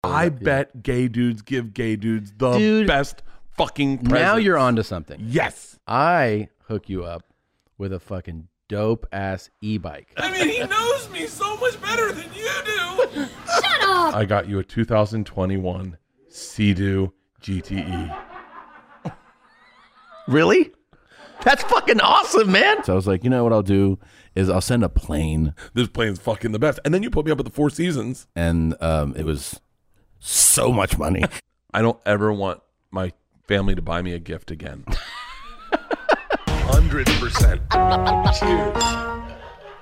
I bet gay dudes give gay dudes the Dude, best fucking presents. Now you're onto something. Yes. I hook you up with a fucking dope ass e-bike. I mean, he knows me so much better than you do. Shut up! I got you a 2021 Sea-Doo GTE. Really? That's fucking awesome, man. So I was like, you know what I'll do is I'll send a plane. This plane's fucking the best. And then you put me up at the Four Seasons. And it was so much money. I don't ever want my family to buy me a gift again. 100%. Cheers.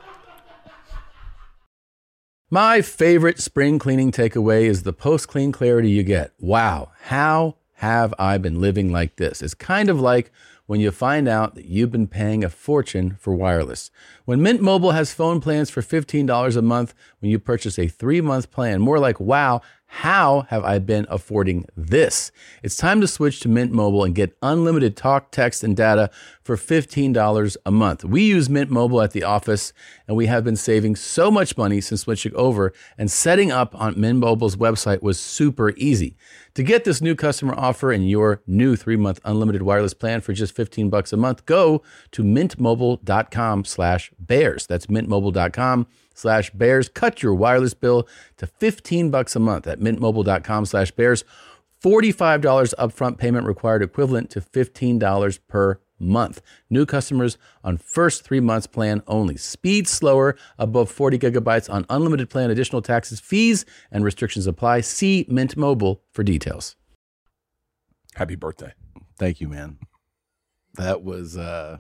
My favorite spring cleaning takeaway is the post-clean clarity you get. Wow, how have I been living like this? It's kind of like when you find out that you've been paying a fortune for wireless. When Mint Mobile has phone plans for $15 a month when you purchase a 3-month plan, more like, wow, how have I been affording this? It's time to switch to Mint Mobile and get unlimited talk, text, and data for $15 a month. We use Mint Mobile at the office, and we have been saving so much money since switching over, and setting up on Mint Mobile's website was super easy. To get this new customer offer and your new 3-month unlimited wireless plan for just $15 a month, go to mintmobile.com/bears. That's mintmobile.com/bears. Cut your wireless bill to $15 a month at mintmobile.com/bears. $45 upfront payment required, equivalent to $15 per month. New customers on first 3 months plan only. Speed slower above 40 gigabytes on unlimited plan. Additional taxes, fees, and restrictions apply. See Mint Mobile for details. Happy birthday. Thank you, man. That was,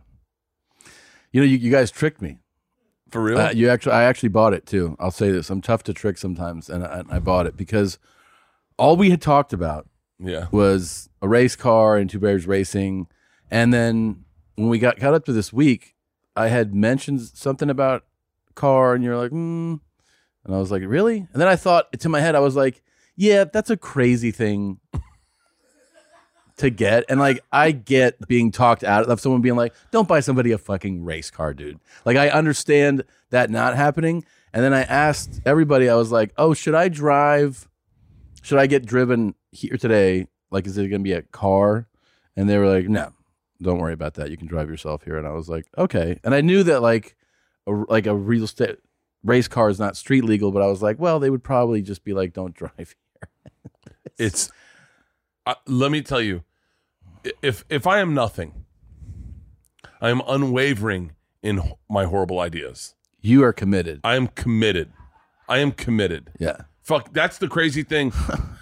you guys tricked me. For real? I actually bought it too. I'll say this. I'm tough to trick sometimes, and I bought it because all we had talked about was a race car and Two Bears Racing. And then when we got up to this week, I had mentioned something about car, and you're like, And I was like, really? And then I thought, in my head, I was like, yeah, that's a crazy thing to get. And like, I get being talked out of someone being like, don't buy somebody a fucking race car, dude. Like, I understand that not happening. And then I asked everybody, I was like, oh, should I get driven here today? Like, is it going to be a car? And they were like, no, don't worry about that. You can drive yourself here. And I was like, okay. And I knew that like a real estate race car is not street legal, but I was like, well, they would probably just be like, don't drive here. It's, let me tell you, if I am nothing, I am unwavering in my horrible ideas. You are committed. I am committed. Yeah. Fuck, that's the crazy thing.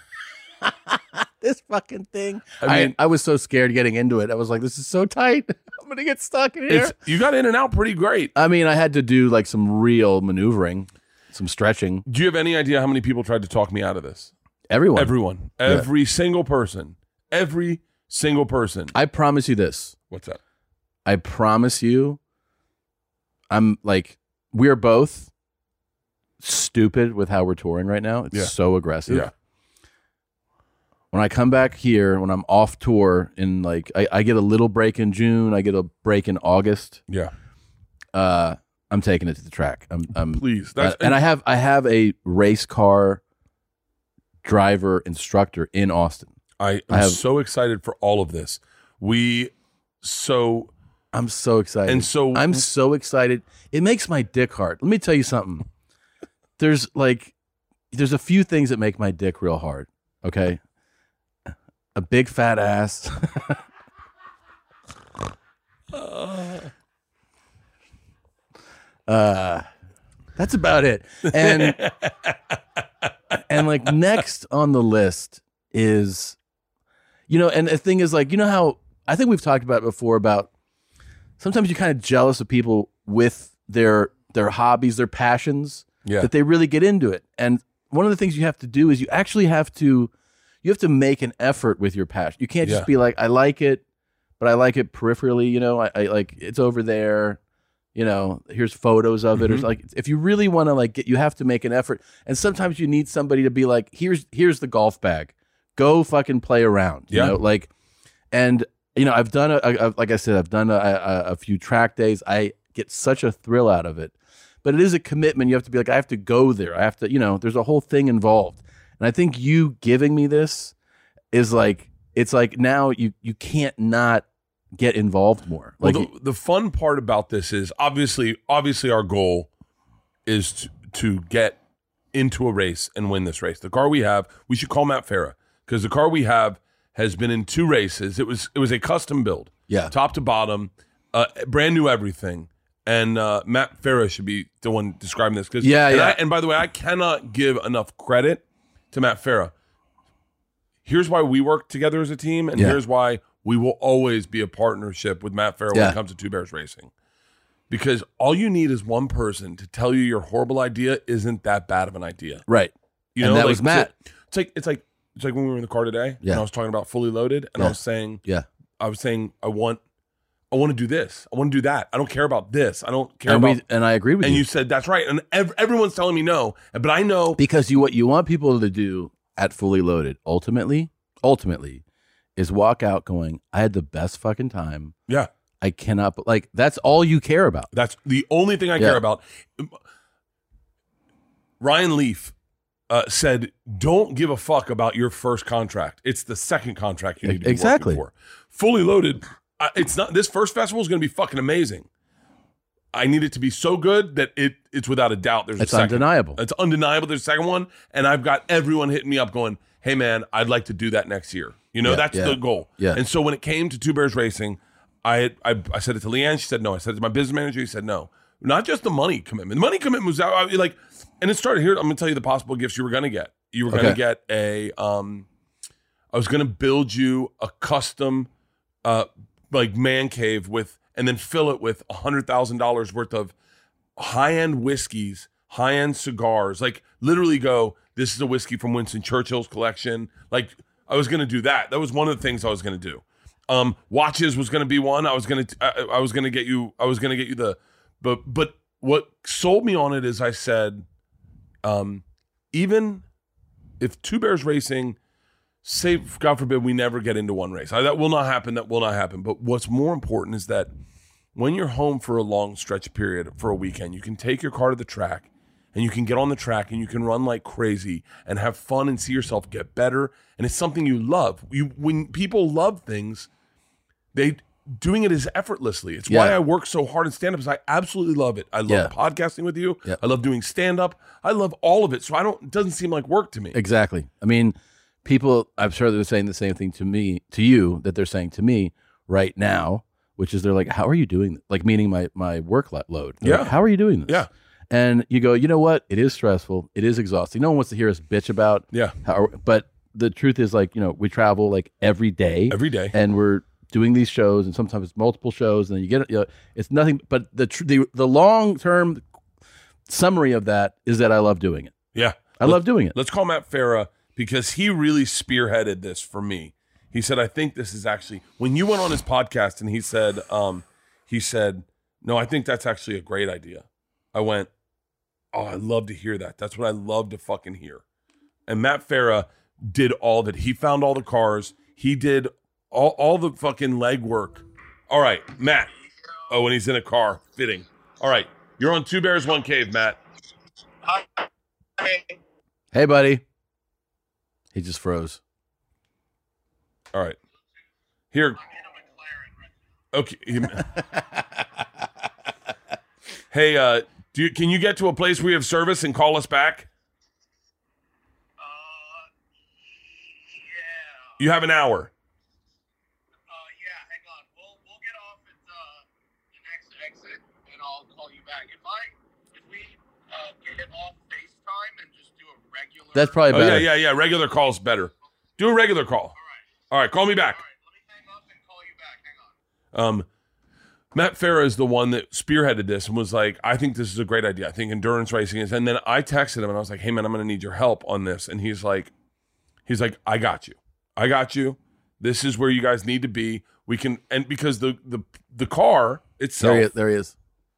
This fucking thing. I mean, I was so scared getting into it. I was like, this is so tight. I'm going to get stuck in here. You got in and out pretty great. I mean, I had to do like some real maneuvering, some stretching. Do you have any idea how many people tried to talk me out of this? Everyone. Every single person. Every single person. I promise you this. What's that? I promise you, I'm like, we're both stupid with how we're touring right now. It's so aggressive. Yeah. When I come back here, when I'm off tour in like, I get a little break in June, I get a break in August. Yeah. I'm taking it to the track. Please. And I have a race car driver instructor in Austin. I'm so excited for all of this. I'm so excited. And so I'm so excited. It makes my dick hard. Let me tell you something. There's a few things that make my dick real hard. Okay. A big fat ass. That's about it. And like next on the list is, and the thing is like, how I think we've talked about it before about sometimes you're kind of jealous of people with their hobbies, their passions, that they really get into it. And one of the things you have to do is you actually have to make an effort with your passion. You can't just be like, I like it, but I like it peripherally, I like it's over there, here's photos of it. Or like, if you really want to like you have to make an effort. And sometimes you need somebody to be like, here's the golf bag, go fucking play around, and I've done like I said, I've done a few track days. I get such a thrill out of it, but it is a commitment. You have to be like, I have to go there. I have to, there's a whole thing involved. And I think you giving me this is like, it's like now you can't not get involved more. Like well, the fun part about this is obviously our goal is to get into a race and win this race. The car we have, we should call Matt Farah, because the car we have has been in 2 races. It was a custom build, top to bottom, brand new everything. And Matt Farah should be the one describing this. And by the way, I cannot give enough credit to Matt Farah. Here's why we work together as a team, and here's why we will always be a partnership with Matt Farah when it comes to Two Bears Racing. Because all you need is one person to tell you your horrible idea isn't that bad of an idea. Right. You know, that was Matt. It's like when we were in the car today, and I was talking about Fully Loaded, and I was saying, I want to do this. I want to do that. I don't care about this. I don't care about. And I agree with you. And you said that's right. And everyone's telling me no, but I know because what you want people to do at Fully Loaded ultimately is walk out going, I had the best fucking time. Yeah. I cannot, like, that's all you care about. That's the only thing I care about. Ryan Leaf said, don't give a fuck about your first contract. It's the second contract you need to be working for. Fully Loaded, it's not, this first festival is going to be fucking amazing. I need it to be so good that it's without a doubt there's a second. Undeniable. It's undeniable there's a second one, and I've got everyone hitting me up going, hey man, I'd like to do that next year. You know, that's the goal. Yeah. And so when it came to Two Bears Racing, I said it to Leanne. She said no. I said it to my business manager. He said no. Not just the money commitment. The money commitment was out. Like, and it started here. I'm going to tell you the possible gifts you were going to get. You were going to get I was going to build you a custom, like man cave and then fill it with $100,000 worth of high-end whiskeys, high-end cigars. Like literally go, this is a whiskey from Winston Churchill's collection. Like I was going to do that. That was one of the things I was going to do. Watches was going to be one. I was going to get you but what sold me on it is I said, even if Two Bears Racing, say, God forbid, we never get into one race, that will not happen. But what's more important is that when you're home for a long stretch period, for a weekend, you can take your car to the track and you can get on the track and you can run like crazy and have fun and see yourself get better. And it's something you love. When people love things, doing it is effortlessly. It's why I work so hard in stand-up, is I absolutely love it. I love podcasting with you. Yeah. I love doing stand-up. I love all of it. So it doesn't seem like work to me. Exactly. I mean, people, I'm sure they're saying the same thing to you, that they're saying to me right now, which is they're like, how are you doing this? Like, meaning my work load. They're like, how are you doing this? Yeah. And you go, you know what? It is stressful. It is exhausting. No one wants to hear us bitch about but the truth is, like, you know, we travel like every day. And we're doing these shows, and sometimes it's multiple shows, and then you get, you know, it's nothing but the long-term summary of that is that I love doing it. Yeah. I love doing it. Let's call Matt Farah, because he really spearheaded this for me. He said, I think this is actually, when you went on his podcast and he said, no, I think that's actually a great idea. I went, oh, I'd love to hear that. That's what I love to fucking hear. And Matt Farah did all that. He found all the cars. He did all the fucking legwork. All right, Matt. Oh, when he's in a car, fitting. All right, you're on Two Bears, One Cave, Matt. Hey, buddy. He just froze. All right. Here. Okay. Hey, can you get to a place where you have service and call us back? Yeah. You have an hour. Yeah, hang on. We'll get off at the next exit, and I'll call you back. If we get off FaceTime and just do a regular. That's probably better. Yeah. Regular call's better. Do a regular call. All right. Call me back. All right. Let me hang up and call you back. Hang on. Matt Farah is the one that spearheaded this and was like, I think this is a great idea. I think endurance racing is. And then I texted him and I was like, hey man, I'm going to need your help on this. And he's like, I got you. This is where you guys need to be. We can, and because the car itself. There he is.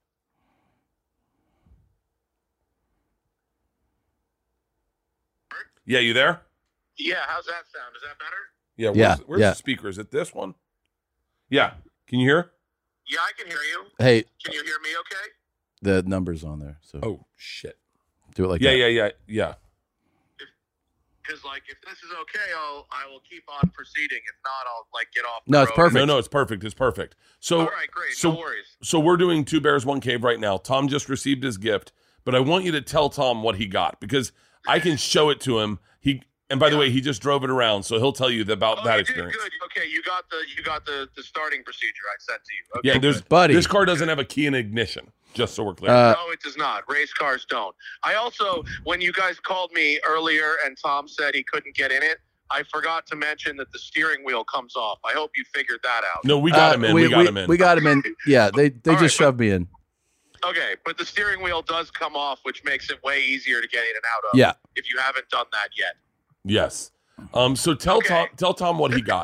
Yeah, you there? Yeah, how's that sound? Is that better? Yeah, where's the speaker? Is it this one? Yeah. Can you hear? Yeah, I can hear you. Hey. Can you hear me okay? The number's on there. So. Oh, shit. Do it like that. Yeah. Is Because like if this is okay, I will keep on proceeding. If not, I'll like get off. No, it's perfect. No, it's perfect. It's perfect. So all right, great. No worries. So we're doing Two Bears, One Cave right now. Tom just received his gift, but I want you to tell Tom what he got because I can show it to him. And by the way, he just drove it around, so he'll tell you about that experience. Good. Okay, you got the starting procedure I sent to you. Okay, yeah, this car doesn't have a key and ignition. Just so we're clear. No, it does not. Race cars don't. I also, when you guys called me earlier and Tom said he couldn't get in it, I forgot to mention that the steering wheel comes off. I hope you figured that out. No, we got him in. We got him in. We got him in. Yeah, they just shoved me in. Okay, but the steering wheel does come off, which makes it way easier to get in and out of. Yeah. If you haven't done that yet. Yes. So tell Tom what he got.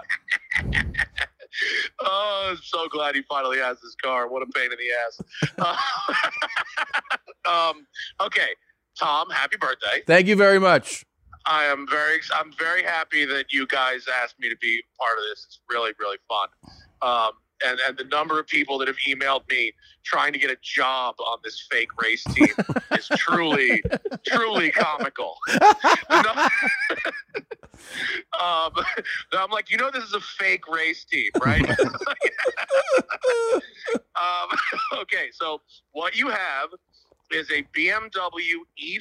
Oh, I'm so glad he finally has this car. What a pain in the ass. Okay, Tom, happy birthday. Thank you very much. I'm very happy that you guys asked me to be part of this. It's really, really fun. And the number of people that have emailed me trying to get a job on this fake race team is truly, truly comical. I'm like, this is a fake race team, right? Okay, so what you have is a BMW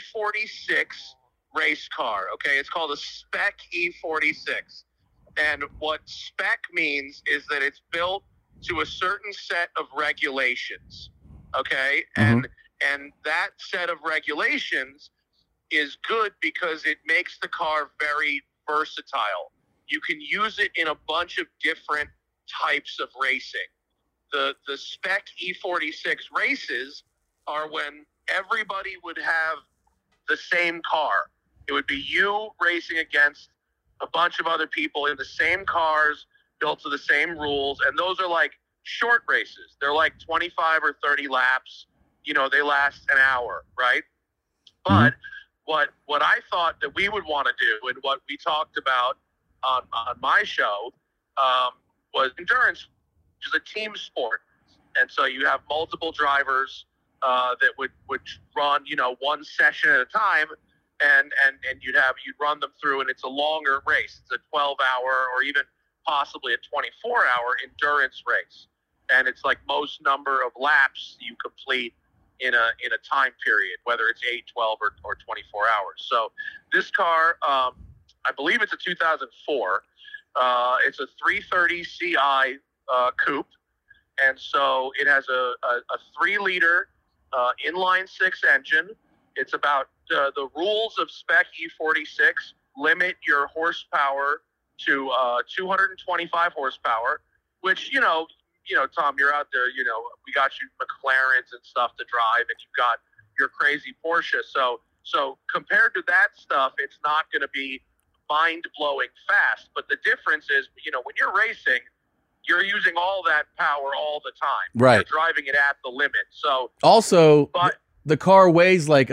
E46 race car, okay? It's called a Spec E46. And what spec means is that it's built to a certain set of regulations, okay? Mm-hmm. And that set of regulations is good because it makes the car very versatile. You can use it in a bunch of different types of racing. The Spec E46 races are when everybody would have the same car. It would be you racing against a bunch of other people in the same cars, built to the same rules, and those are like short races. They're like 25 or 30 laps. They last an hour, right? But what I thought that we would want to do, and what we talked about on my show, was endurance, which is a team sport. And so you have multiple drivers that would run, one session at a time, and you'd run them through, and it's a longer race. It's a 12-hour or even possibly a 24-hour endurance race. And it's like most number of laps you complete in a time period, whether it's 8, 12, or 24 hours. So this car, I believe it's a 2004. It's a 330 Ci coupe. And so it has a 3-liter inline-6 engine. It's about the rules of Spec E46 limit your horsepower to 225 horsepower, which, Tom, you're out there, we got you McLarens and stuff to drive, and you've got your crazy Porsche. So compared to that stuff, it's not going to be mind-blowing fast. But the difference is, when you're racing, you're using all that power all the time. Right. You're driving it at the limit. So also, the car weighs like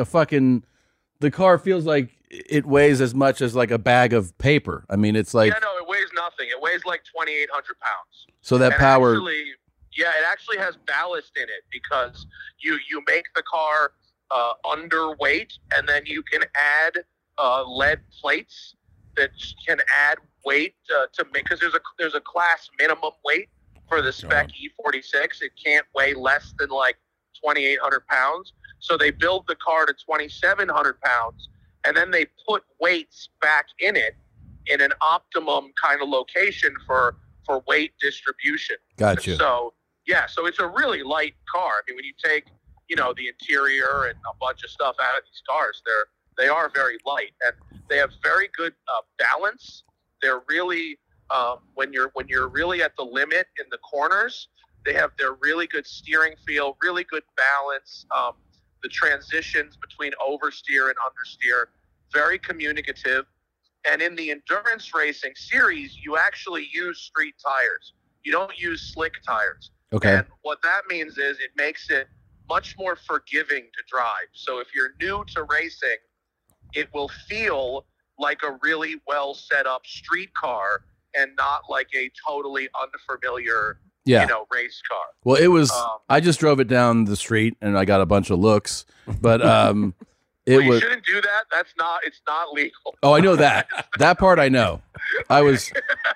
the car feels like it weighs as much as like a bag of paper. I mean, it's like... Yeah, no, it weighs nothing. It weighs like 2,800 pounds. So that power... it actually has ballast in it because you make the car underweight, and then you can add lead plates that can add weight to make, because there's a class minimum weight for the Spec E46. It can't weigh less than like 2,800 pounds. So they build the car to 2,700 pounds, and then they put weights back in it in an optimum kind of location for weight distribution. Gotcha. So it's a really light car. I mean, when you take, the interior and a bunch of stuff out of these cars, they are very light, and they have very good balance. They're really when you're really at the limit in the corners, they're really good steering feel, really good balance. The transitions between oversteer and understeer, very communicative. And in the endurance racing series, you actually use street tires. You don't use slick tires. Okay. And what that means is it makes it much more forgiving to drive. So if you're new to racing, it will feel like a really well set up street car and not like a totally unfamiliar race car. Well, it was I just drove it down the street and I got a bunch of looks, but You shouldn't do that. It's not legal. Oh, I know that. That part I know. I was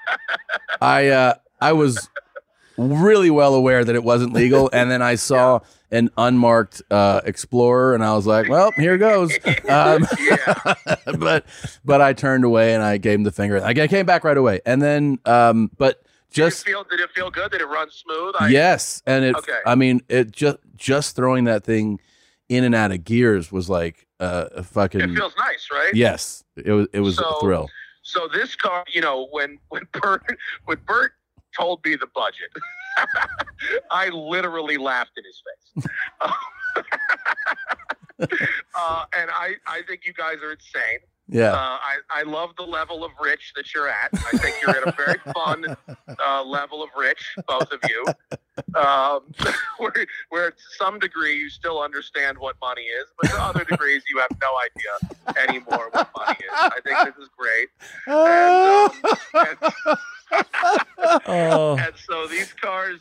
really well aware that it wasn't legal, and then I saw an unmarked Explorer, and I was like, "Well, here goes." But I turned away and I gave him the finger. I came back right away, and then but just did it feel good? Did it run smooth? Yes, and I mean, it just throwing that thing in and out of gears was like a fucking. It feels nice, right? Yes, it was a thrill. So this car, when Bert told me the budget, I literally laughed in his face. And I think you guys are insane. Yeah. I love the level of rich that you're at. I think you're at a very fun level of rich, both of you. Where to some degree you still understand what money is, but to other degrees you have no idea anymore what money is. I think this is great. And so these cars,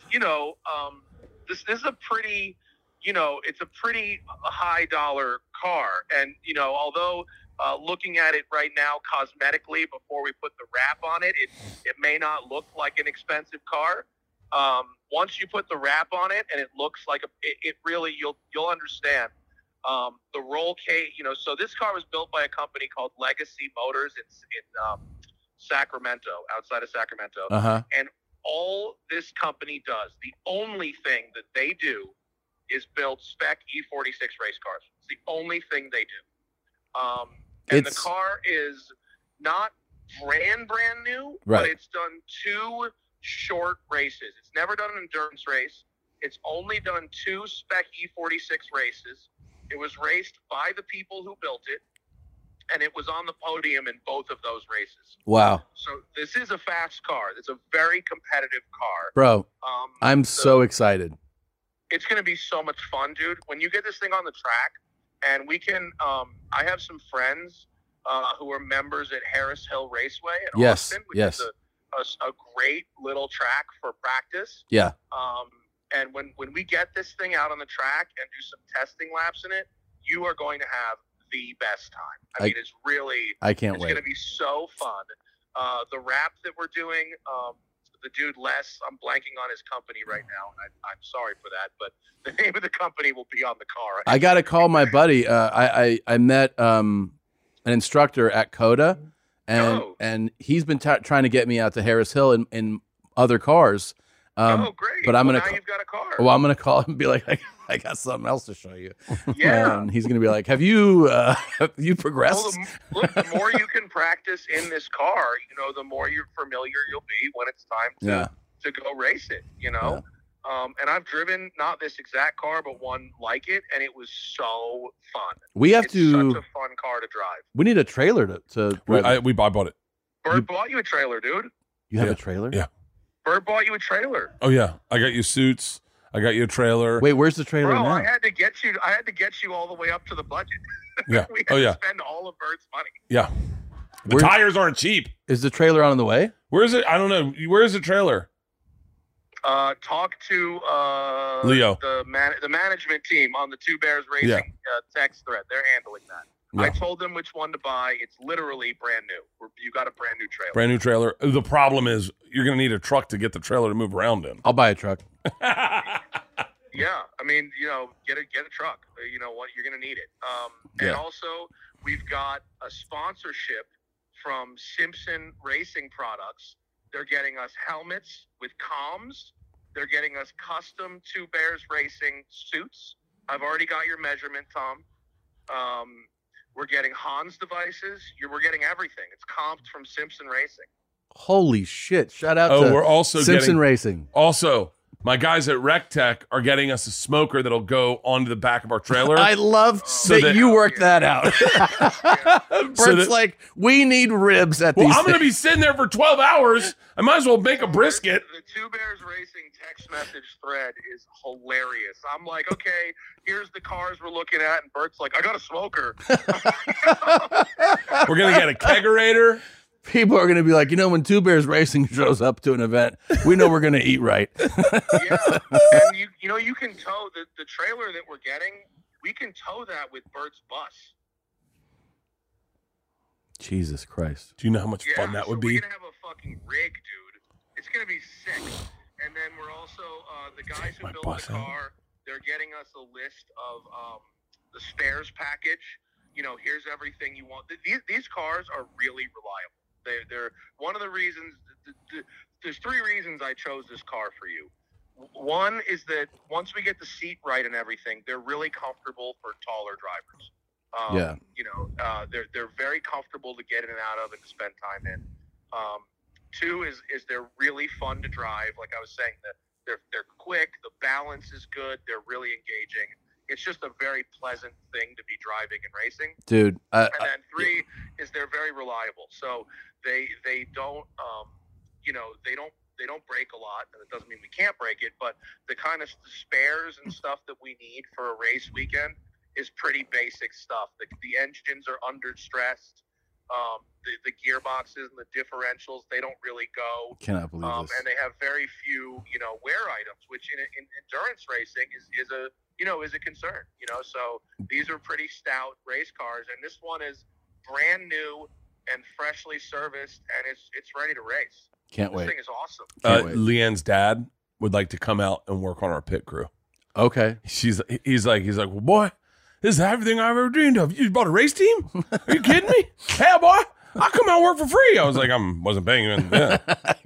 this is a pretty, it's a pretty high dollar car. And, although looking at it right now cosmetically before we put the wrap on it, it may not look like an expensive car. Once you put the wrap on it and it looks like it really, you'll understand. The roll cage, so this car was built by a company called Legacy Motors in Sacramento, outside of Sacramento. Uh-huh. And all this company does, the only thing that they do is build spec E46 race cars. It's the only thing they do. And the car is not brand new, right. But it's done 2 short races. It's never done an endurance race. It's only done 2 spec E46 races. It was raced by the people who built it, and it was on the podium in both of those races. Wow. So this is a fast car. It's a very competitive car. Bro, I'm so excited. It's going to be so much fun, dude. When you get this thing on the track, and we can, I have some friends who are members at Harris Hill Raceway in Austin, which is a great little track for practice. Yeah. And when we get this thing out on the track and do some testing laps in it, you are going to have the best time. I mean, it's really, I can't wait. It's going to be so fun. The wrap that we're doing, the dude Les, I'm blanking on his company right now, and I'm sorry for that, but the name of the company will be on the car. I got to call my buddy. I met an instructor at COTA, and he's been trying to get me out to Harris Hill in other cars. Great! But I'm now you've got a car. Well, I'm gonna call him and be like, I got something else to show you. Yeah. And he's gonna be like, have you progressed? Well, look, the more you can practice in this car, the more you're familiar you'll be when it's time to go race it. Yeah. And I've driven not this exact car, but one like it, and it was so fun. It's such a fun car to drive. We need a trailer to I bought it. Bert bought you a trailer, dude. You have a trailer? Yeah. Bert bought you a trailer. Oh yeah, I got you suits. I got you a trailer. Wait, where's the trailer now? I had to get you all the way up to the budget. Yeah. We had to spend all of Bert's money. Yeah. The tires aren't cheap. Is the trailer on the way? Where is it? I don't know. Where is the trailer? Talk to Leo, the management team on the Two Bears Racing text thread. They're handling that. Yeah. I told them which one to buy. It's literally brand new. You got a brand new trailer. Brand new trailer. The problem is you're going to need a truck to get the trailer to move around in. I'll buy a truck. Yeah, I mean, get a truck. You know what? You're going to need it. And also, we've got a sponsorship from Simpson Racing Products. They're getting us helmets with comms. They're getting us custom Two Bears Racing suits. I've already got your measurement, Tom. We're getting Hans devices. We're getting everything. It's comped from Simpson Racing. Holy shit. Shout out to we're also Simpson Racing. Also, my guys at Rec Tech are getting us a smoker that'll go onto the back of our trailer. I love that you worked that out. Bert's like, we need ribs at these I'm going to be sitting there for 12 hours. I might as well make a brisket. The Two Bears Racing text message thread is hilarious. I'm like, okay, here's the cars we're looking at. And Bert's like, I got a smoker. We're going to get a kegerator. People are going to be like, when Two Bears Racing shows up to an event, we know we're going to eat right. Yeah, and you can tow the trailer that we're getting. We can tow that with Bert's bus. Jesus Christ! Do you know how much fun that would be? We're gonna have a fucking rig, dude. It's gonna be sick. And then we're also the guys who built the car. They're getting us a list of the spares package. You know, here's everything you want. These cars are really reliable. They're one of the reasons. There's 3 reasons I chose this car for you. One is that once we get the seat right and everything, they're really comfortable for taller drivers. You know, they're very comfortable to get in and out of and to spend time in. 2 is they're really fun to drive. Like I was saying, that they're quick. The balance is good. They're really engaging. It's just a very pleasant thing to be driving and racing, dude. And then 3 is they're very reliable. So they don't they don't break a lot, and it doesn't mean we can't break it. But the kind of spares and stuff that we need for a race weekend is pretty basic stuff. The engines are under stressed. The gearboxes and the differentials, they don't really go. Cannot believe this. And they have very few, wear items, which in endurance racing is a concern. So these are pretty stout race cars, and this one is brand new and freshly serviced, and it's ready to race. Can't wait. This thing is awesome. Leanne's dad would like to come out and work on our pit crew. Okay. He's like, well, boy, this is everything I've ever dreamed of. You bought a race team? Are you kidding me? Hell, boy, I'll come out and work for free. I was like, wasn't paying him. Yeah.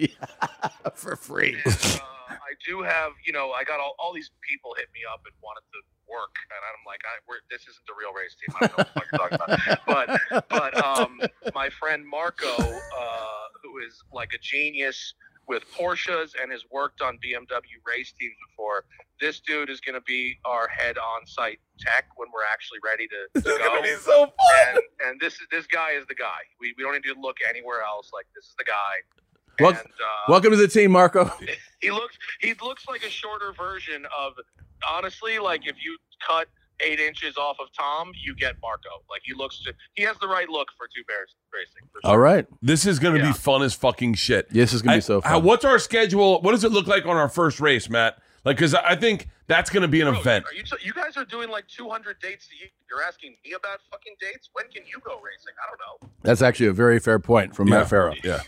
For free. And, I do have, I got all these people hit me up and wanted to work, and I'm like, this isn't the real race team. I don't know what the fuck you're talking about. But my friend Marco, who is like a genius with Porsches and has worked on BMW race teams before, this dude is going to be our head on-site tech when we're actually ready to go. This is going to be so fun. And this guy is the guy. We don't need to look anywhere else. Like, this is the guy. Welcome to the team, Marco. He looks like a shorter version of, honestly, like if you cut 8 inches off of Tom, you get Marco. Like he has the right look for Two Bears Racing. For sure. All right. This is going to be fun as fucking shit. This is going to be so fun. What's our schedule? What does it look like on our first race, Matt? Like, because I think that's going to be an event. You guys are doing like 200 dates a year. You're asking me about fucking dates? When can you go racing? I don't know. That's actually a very fair point from Matt Farrow. Yeah.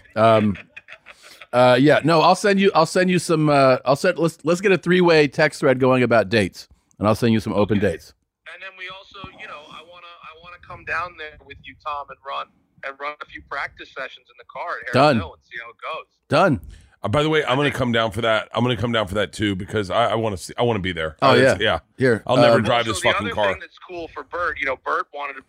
No, I'll send you some. Let's get a 3-way text thread going about dates, and I'll send you some open dates. And then we also, I wanna come down there with you, Tom, and run a few practice sessions in the car at Harris Hill and see how it goes. Done. By the way, I'm going to come down for that. I'm going to come down for that too because I want to see. I want to be there. Oh yeah. Here, I'll never drive this fucking car. The other thing that's cool for Bert, Bert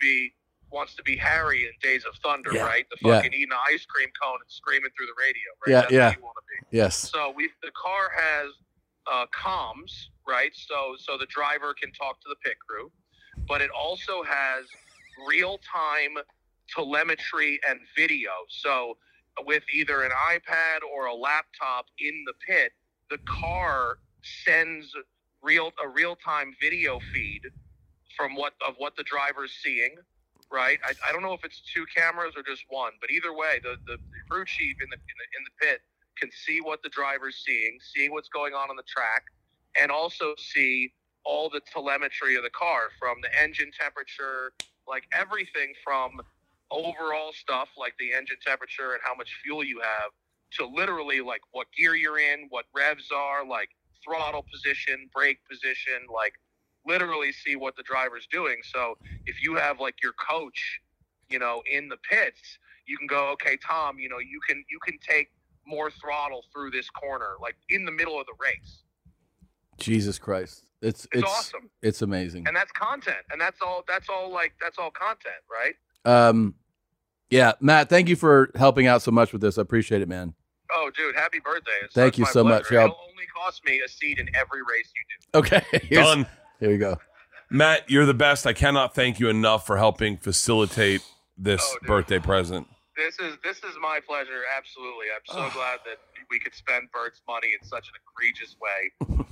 wants to be Harry in Days of Thunder, right? The fucking eating an ice cream cone and screaming through the radio, right? That's what you want to be. Yes. So the car has comms, right? So the driver can talk to the pit crew, but it also has real-time telemetry and video. So with either an iPad or a laptop in the pit, the car sends a real-time video feed from what the driver's seeing. Right, I don't know if it's 2 cameras or just 1, but either way, the crew chief in the pit can see what the driver's seeing, see what's going on the track, and also see all the telemetry of the car, from the engine temperature, like everything from overall stuff like the engine temperature and how much fuel you have, to literally like what gear you're in, what revs are, like throttle position, brake position, like literally see what the driver's doing. So if you have like your coach, in the pits, you can go, okay, Tom, you can take more throttle through this corner, like in the middle of the race. Jesus Christ. It's awesome. It's amazing. And that's content. And that's all content, right? Yeah, Matt, thank you for helping out so much with this. I appreciate it, man. Oh, dude, happy birthday. Thank you so much. It'll only cost me a seat in every race you do. Okay. Done. Here we go. Matt, you're the best. I cannot thank you enough for helping facilitate this birthday present. This is my pleasure. Absolutely. I'm so glad that we could spend Bert's money in such an egregious way.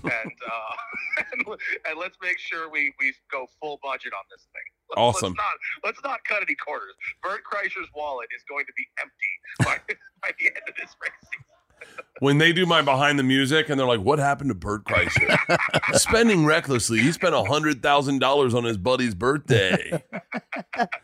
And let's make sure we go full budget on this thing. Awesome. Let's not cut any corners. Bert Kreischer's wallet is going to be empty by the end of this race. When they do my behind the music and they're like, what happened to Bert Kreischer? Spending recklessly. He spent $100,000 on his buddy's birthday.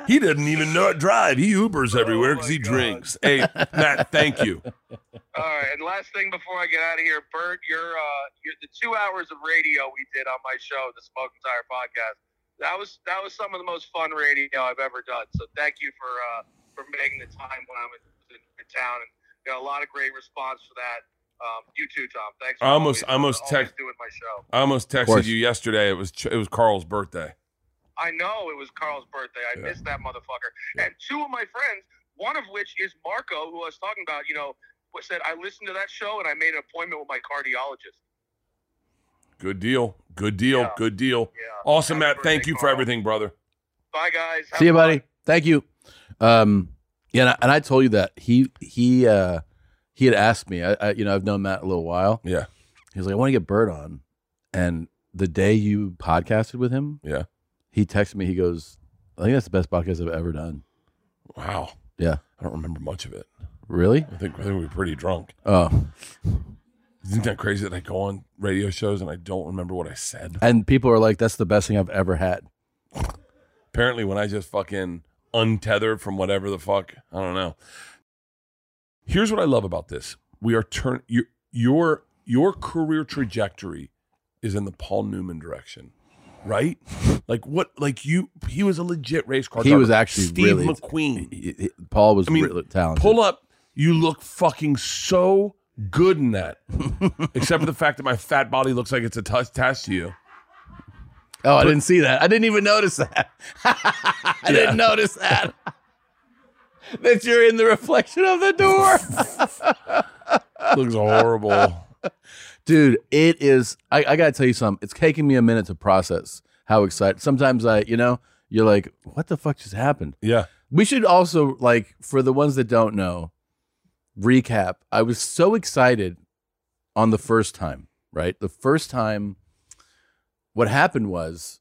He doesn't even know it drive. He Ubers everywhere because he drinks. Hey, Matt, thank you. All right, and last thing before I get out of here, Bert, you're the 2 hours of radio we did on my show, the Smoke and Tire podcast. That was some of the most fun radio I've ever done. So thank you for making the time when I was in town, and got a lot of great response for that. You too, Tom. Thanks. For almost doing my show. I almost texted you yesterday. It was Carl's birthday. I know it was Carl's birthday. I missed that motherfucker. Yeah. And two of my friends, one of which is Marco, who I was talking about. Said I listened to that show and I made an appointment with my cardiologist. Good deal. Yeah. Good deal. Yeah. Awesome, Matt. Thank you for everything, brother. Bye, guys. See you, buddy. Thank you. And I told you that he had asked me. I've known Matt a little while. Yeah. He was like, I want to get Bert on. And the day you podcasted with him, he texted me. He goes, I think that's the best podcast I've ever done. Wow. Yeah. I don't remember much of it. Really? I think we were pretty drunk. Oh. Isn't that crazy that I go on radio shows and I don't remember what I said? And people are like, that's the best thing I've ever had. Apparently when I just fucking untethered from whatever the fuck, I don't know. Here's what I love about this. We are your career trajectory is in the Paul Newman direction. Right? He was a legit race car driver. He was actually Steve really McQueen. Paul was really talented. Pull up. You look fucking so good in that. Except for the fact that my fat body looks like it's attached to you. I didn't see that. I didn't even notice that. I didn't notice that. That you're in the reflection of the door. Looks horrible. Dude, it is. I got to tell you something. It's taking me a minute to process how excited. Sometimes you're like, what the fuck just happened? Yeah. We should also, for the ones that don't know, recap. I was so excited on the first time, right? The first time, what happened was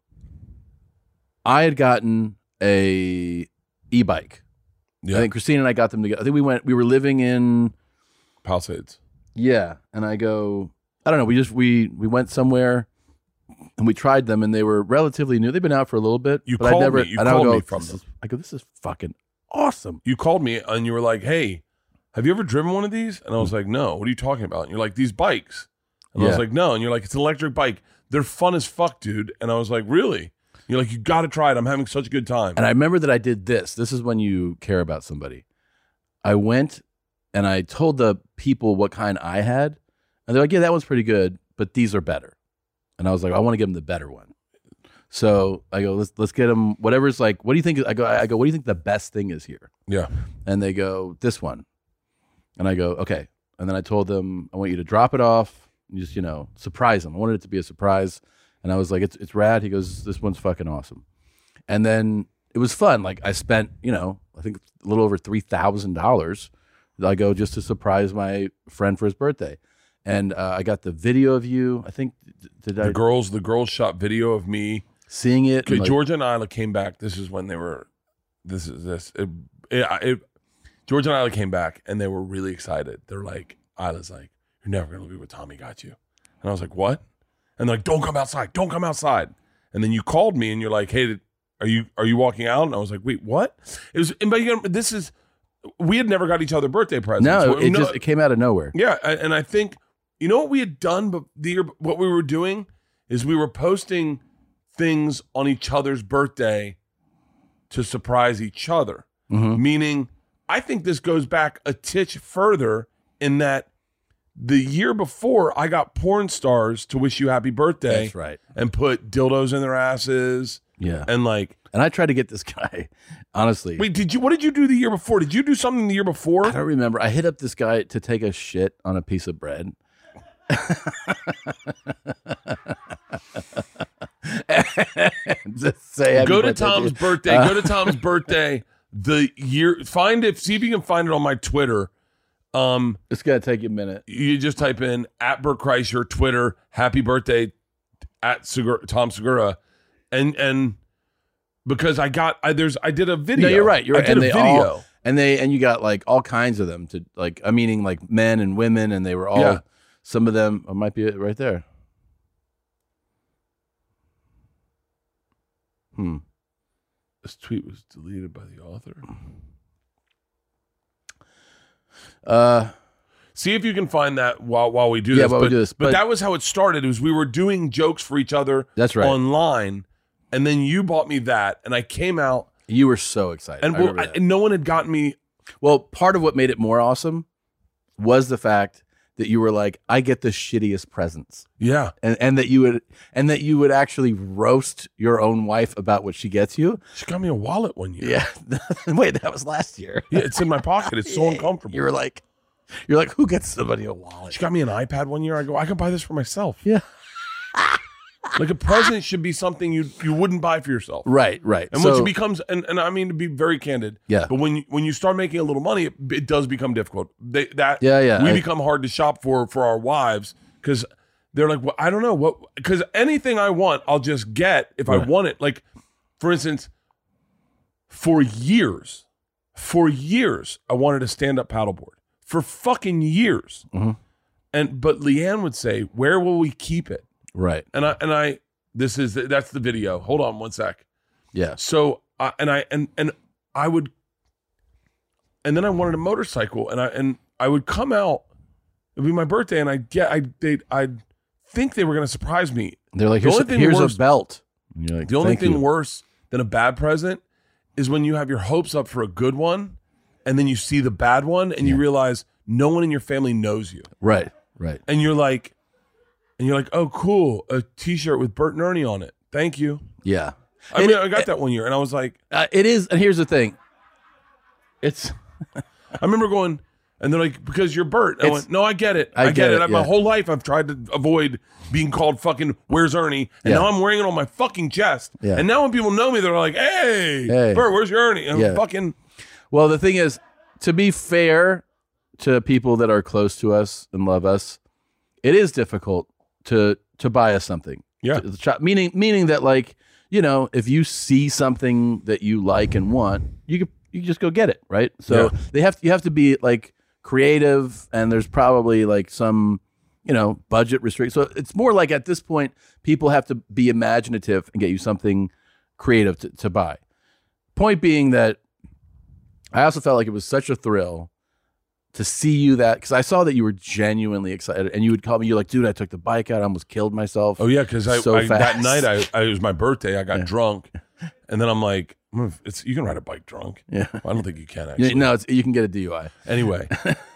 I had gotten a e-bike. Yeah. I think Christine and I got them together. I think we were living in Palisades. Yeah. And I go, I don't know. We went somewhere and we tried them and they were relatively new. They've been out for a little bit. You called me from them. I go, this is fucking awesome. You called me and you were like, hey, have you ever driven one of these? And I was like, no. What are you talking about? And you're like, these bikes. And I was like, no. And you're like, it's an electric bike. They're fun as fuck, dude. And I was like, really? You're like, you got to try it. I'm having such a good time. And I remember that I did this. This is when you care about somebody. I went and I told the people what kind I had. And they're like, yeah, that one's pretty good, but these are better. And I was like, I want to give them the better one. So I go, let's get them, whatever's what do you think? I go, what do you think the best thing is here? Yeah. And they go, this one. And I go, okay. And then I told them, I want you to drop it off and just, surprise them. I wanted it to be a surprise. And I was like, it's rad. He goes, this one's fucking awesome. And then it was fun. I spent, I think a little over $3,000. I go just to surprise my friend for his birthday. And I got the video of you. I think, the girls shot video of me seeing it. Okay, Georgia and Isla came back. This is when they were, Georgia and Isla came back and they were really excited. They're like, Isla's like, you're never going to be where Tommy got you. And I was like, what? And they're like, don't come outside. Don't come outside. And then you called me and you're like, hey, are you walking out? And I was like, wait, what? It was, but we had never got each other birthday presents. No, it came out of nowhere. Yeah. And I think, what we had done, but what we were doing is we were posting things on each other's birthday to surprise each other. Mm-hmm. Meaning, I think this goes back a titch further in that the year before I got porn stars to wish you happy birthday. That's right. And put dildos in their asses. Yeah. And I tried to get this guy, honestly. Wait, what did you do the year before? Did you do something the year before? I don't remember. I hit up this guy to take a shit on a piece of bread. Just say go to Tom's birthday. Go to Tom's birthday. The year. See if you can find it on my Twitter. It's gonna take you a minute. You just type in @Bert Kreischer Twitter. Happy birthday Tom Segura, and because I did a video. No, you're right. I did a video, and you got all kinds of them to I'm meaning men and women, and they were all. Yeah. Some of them might be right there. This tweet was deleted by the author. See if you can find that while we do this. While we do this. But that was how it started. It was we were doing jokes for each other. That's right. Online, and then you bought me that, and I came out. You were so excited, and no one had gotten me. Well, part of what made it more awesome was the fact that you were like, I get the shittiest presents. Yeah. And that you would actually roast your own wife about what she gets you. She got me a wallet one year. Yeah. Wait, that was last year. Yeah, it's in my pocket. It's so uncomfortable. You're like, who gets somebody a wallet? She got me an iPad one year. I go, I can buy this for myself. Yeah. Like a present should be something you wouldn't buy for yourself. Right. And once it becomes, and I mean to be very candid, yeah. But when you start making a little money, it does become difficult. We become hard to shop for our wives because they're like, well, I don't know what, because anything I want, I'll just get if I want it. Like, for instance, for years, I wanted a stand-up paddleboard for fucking years, but Leanne would say, "Where will we keep it?" Right. And that's the video. Hold on one sec. Yeah. So I then I wanted a motorcycle and I would come out, it'd be my birthday and I'd think they were going to surprise me. They're like, here's a belt. And you're like, the only thing worse than a bad present is when you have your hopes up for a good one and then you see the bad one and you realize no one in your family knows you. Right. And you're like, oh, cool, a T-shirt with Bert and Ernie on it. Thank you. Yeah. I got that one year, and I was like... it is, and here's the thing. It's... I remember going, and they're like, because you're Bert. And I went, no, I get it. I get it. My whole life, I've tried to avoid being called fucking, where's Ernie? And now I'm wearing it on my fucking chest. Yeah. And now when people know me, they're like, hey, Bert, where's your Ernie? And fucking... Well, the thing is, to be fair to people that are close to us and love us, it is difficult to buy us something. Yeah. Meaning that, like, you know, if you see something that you like and want, you just go get it, right? So you have to be like creative, and there's probably like some, you know, budget restrict. So it's more like at this point, people have to be imaginative and get you something creative to buy. Point being that I also felt like it was such a thrill to see you because I saw that you were genuinely excited, and you would call me. You're like, dude, I took the bike out. I almost killed myself. Oh yeah, because that night it was my birthday. I got drunk, and then I'm like, you can ride a bike drunk. Yeah, I don't think you can actually. No, you can get a DUI. Anyway,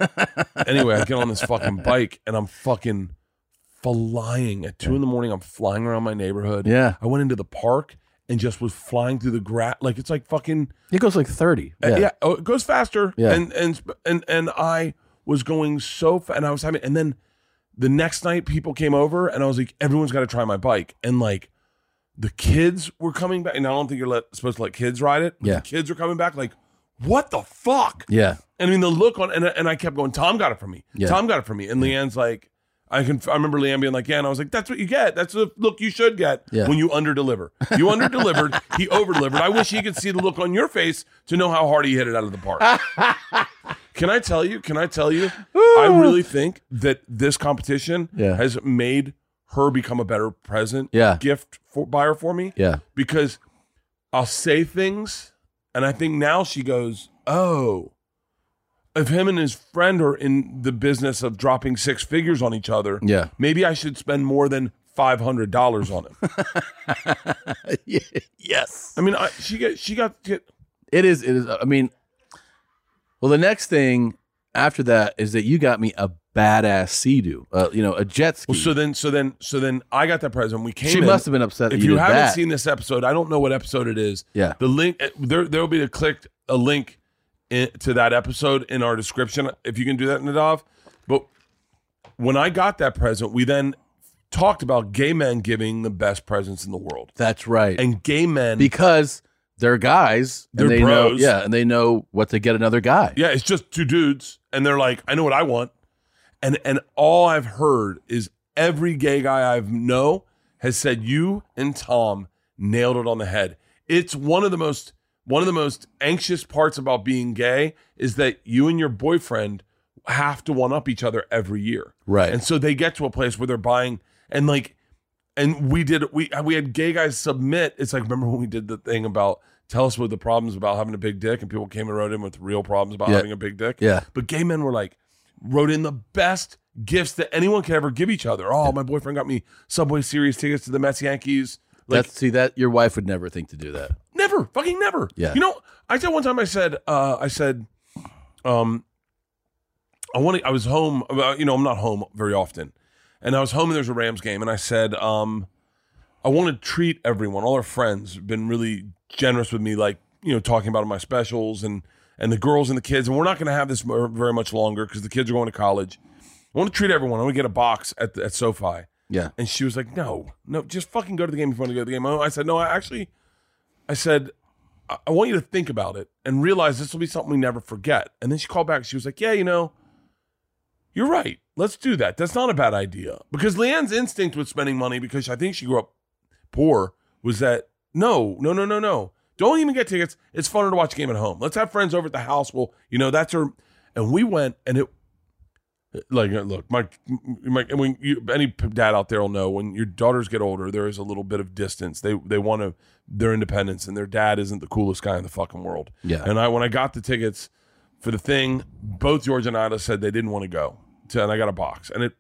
I get on this fucking bike, and I'm fucking flying at 2 a.m. I'm flying around my neighborhood. Yeah, I went into the park and just was flying through the grass. Like, it's like fucking... It goes like 30. Oh, it goes faster. Yeah. And I was going so fast. And I was having... And then the next night, people came over, and I was like, everyone's got to try my bike. And, like, the kids were coming back. And I don't think you're supposed to let kids ride it. But the kids were coming back like, what the fuck? Yeah. And I mean, the look on... And I kept going, Tom got it from me. Yeah. Tom got it from me. And Leanne's like... I remember Leanne being like, yeah, and I was like, that's what you get. That's the look you should get when you underdeliver. You underdelivered, he overdelivered. I wish he could see the look on your face to know how hard he hit it out of the park. Can I tell you? I really think that this competition has made her become a better present gift buyer for me. Yeah. Because I'll say things, and I think now she goes, oh, if him and his friend are in the business of dropping 6 figures on each other, maybe I should spend more than $500 on him. Yes. I mean, she got. It is. I mean, well, the next thing after that is that you got me a badass Sea-Doo, a jet ski. Well, so then I got that present. We came. She must have been upset. If you haven't seen this episode, I don't know what episode it is. Yeah. The link there'll be a link to that episode in our description, if you can do that, Nadav. But when I got that present, we then talked about gay men giving the best presents in the world. That's right. And gay men, because they're guys, they're bros. And they know what to get another guy. Yeah, it's just 2 dudes, and they're like, I know what I want. And all I've heard is every gay guy I know has said, you and Tom nailed it on the head. It's one of the most anxious parts about being gay is that you and your boyfriend have to one up each other every year. Right. And so they get to a place where they're buying and we had gay guys submit. It's like, remember when we did the thing about tell us what the problems about having a big dick, and people came and wrote in with real problems about having a big dick. Yeah. But gay men were like, wrote in the best gifts that anyone could ever give each other. Oh, my boyfriend got me Subway Series tickets to the Mets Yankees. Like, that your wife would never think to do that. Never, fucking never. Yeah. You know, I said one time, I was home, you know, I'm not home very often. And I was home and there's a Rams game. And I said, I want to treat everyone, all our friends have been really generous with me, like, you know, talking about my specials and the girls and the kids. And we're not going to have this very much longer because the kids are going to college. I want to treat everyone. I want to get a box at SoFi. Yeah. And she was like, no, just fucking go to the game if you want to go to the game. I said, no, I said, I want you to think about it and realize this will be something we never forget. And then she called back. She was like, yeah, you know, you're right. Let's do that. That's not a bad idea. Because Leanne's instinct with spending money, because I think she grew up poor, was that no. Don't even get tickets. It's funner to watch a game at home. Let's have friends over at the house. Well, you know, that's her. And we went, and it, like, look, any dad out there will know when your daughters get older, there is a little bit of distance. They want their independence, and their dad isn't the coolest guy in the fucking world. Yeah. And when I got the tickets for the thing, both George and Ida said they didn't want to go. And I got a box, and it,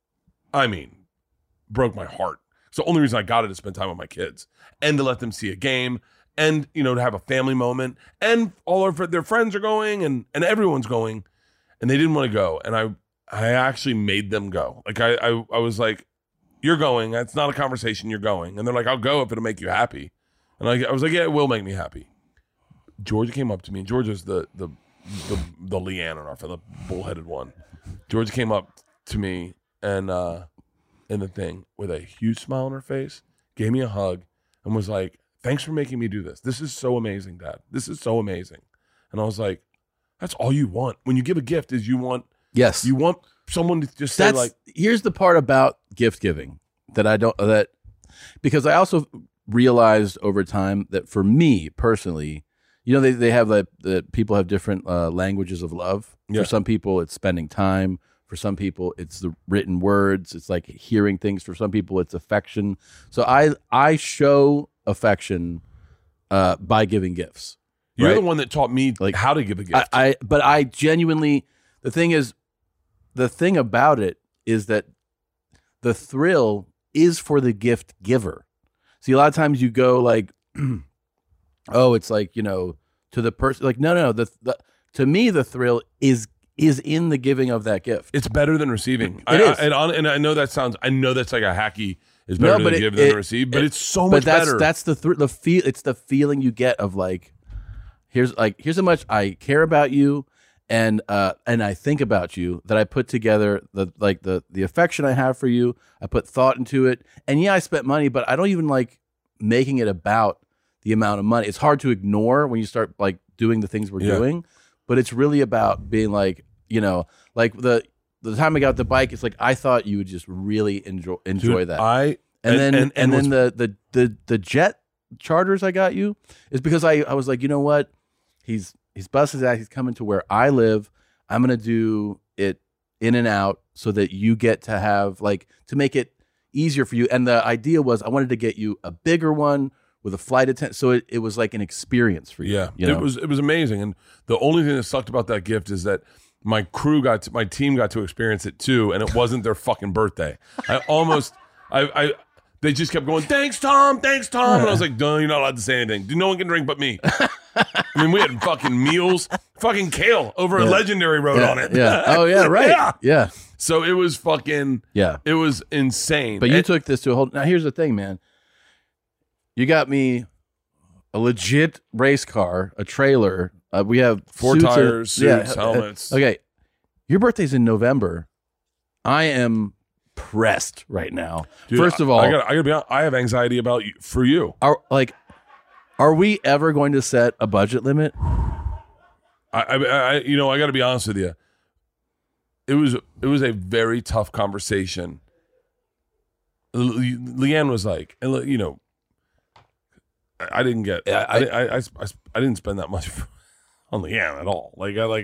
broke my heart. It's the only reason I got it to spend time with my kids and to let them see a game and, you know, to have a family moment, and all of their friends are going and everyone's going, and they didn't want to go. And I actually made them go. Like I was like, you're going. That's not a conversation. You're going. And they're like, I'll go if it'll make you happy. And I was like, yeah, it will make me happy. Georgia came up to me, and Georgia's the Leanne in our, the bullheaded one. Georgia came up to me and in the thing with a huge smile on her face, gave me a hug, and was like, thanks for making me do this. This is so amazing, Dad. This is so amazing. And I was like, that's all you want. When you give a gift is you want someone to just say, like, here's the part about gift giving because I also realized over time that for me personally, you know, they have the people have different languages of love. Yeah. For some people, it's spending time. For some people, it's the written words. It's like hearing things. For some people, it's affection. So I show affection by giving gifts. You're right? the one that taught me like how to give a gift. But I genuinely, the thing about it is that the thrill is for the gift giver. See, a lot of times you go like, oh, it's like, you know, to the person, like, no. To me, the thrill is in the giving of that gift. It's better than receiving. It is. And I know that's like a hacky. It's better to give than to receive, but it's so much better. That's the feel. It's the feeling you get of like, here's how much I care about you, and I think about you, that I put together the affection I have for you. I put thought into it, and yeah, I spent money, but I don't even like making it about the amount of money. It's hard to ignore when you start like doing the things we're doing, but it's really about being like, you know, like the time I got the bike, it's like I thought you would just really enjoy Dude, that. Then the jet charters I got you is because I was like, you know what, he's busted his ass. He's coming to where I live. I'm gonna do it in and out so that you get to have like to make it easier for you. And the idea was I wanted to get you a bigger one with a flight attendant, so it was like an experience for you. Yeah, you know? It was amazing. And the only thing that sucked about that gift is that my team got to experience it too, and it wasn't their fucking birthday. They just kept going, thanks, Tom. And I was like, no, you're not allowed to say anything. No one can drink but me. I mean, we had fucking meals, fucking kale over a Legendary wrote on it. Yeah. Oh, yeah, right. Yeah. So it was fucking, it was insane. But you took this to a whole, now here's the thing, man. You got me a legit race car, a trailer. We have 4 tires, suits, helmets. Okay. Your birthday's in November. I am pressed right now. Dude, first of all, I gotta be honest, I have anxiety about you for you. Are we ever going to set a budget limit? I you know, I gotta be honest with you. It was a very tough conversation. Leanne was like, and you know, I didn't get. I didn't spend that much on Leanne at all.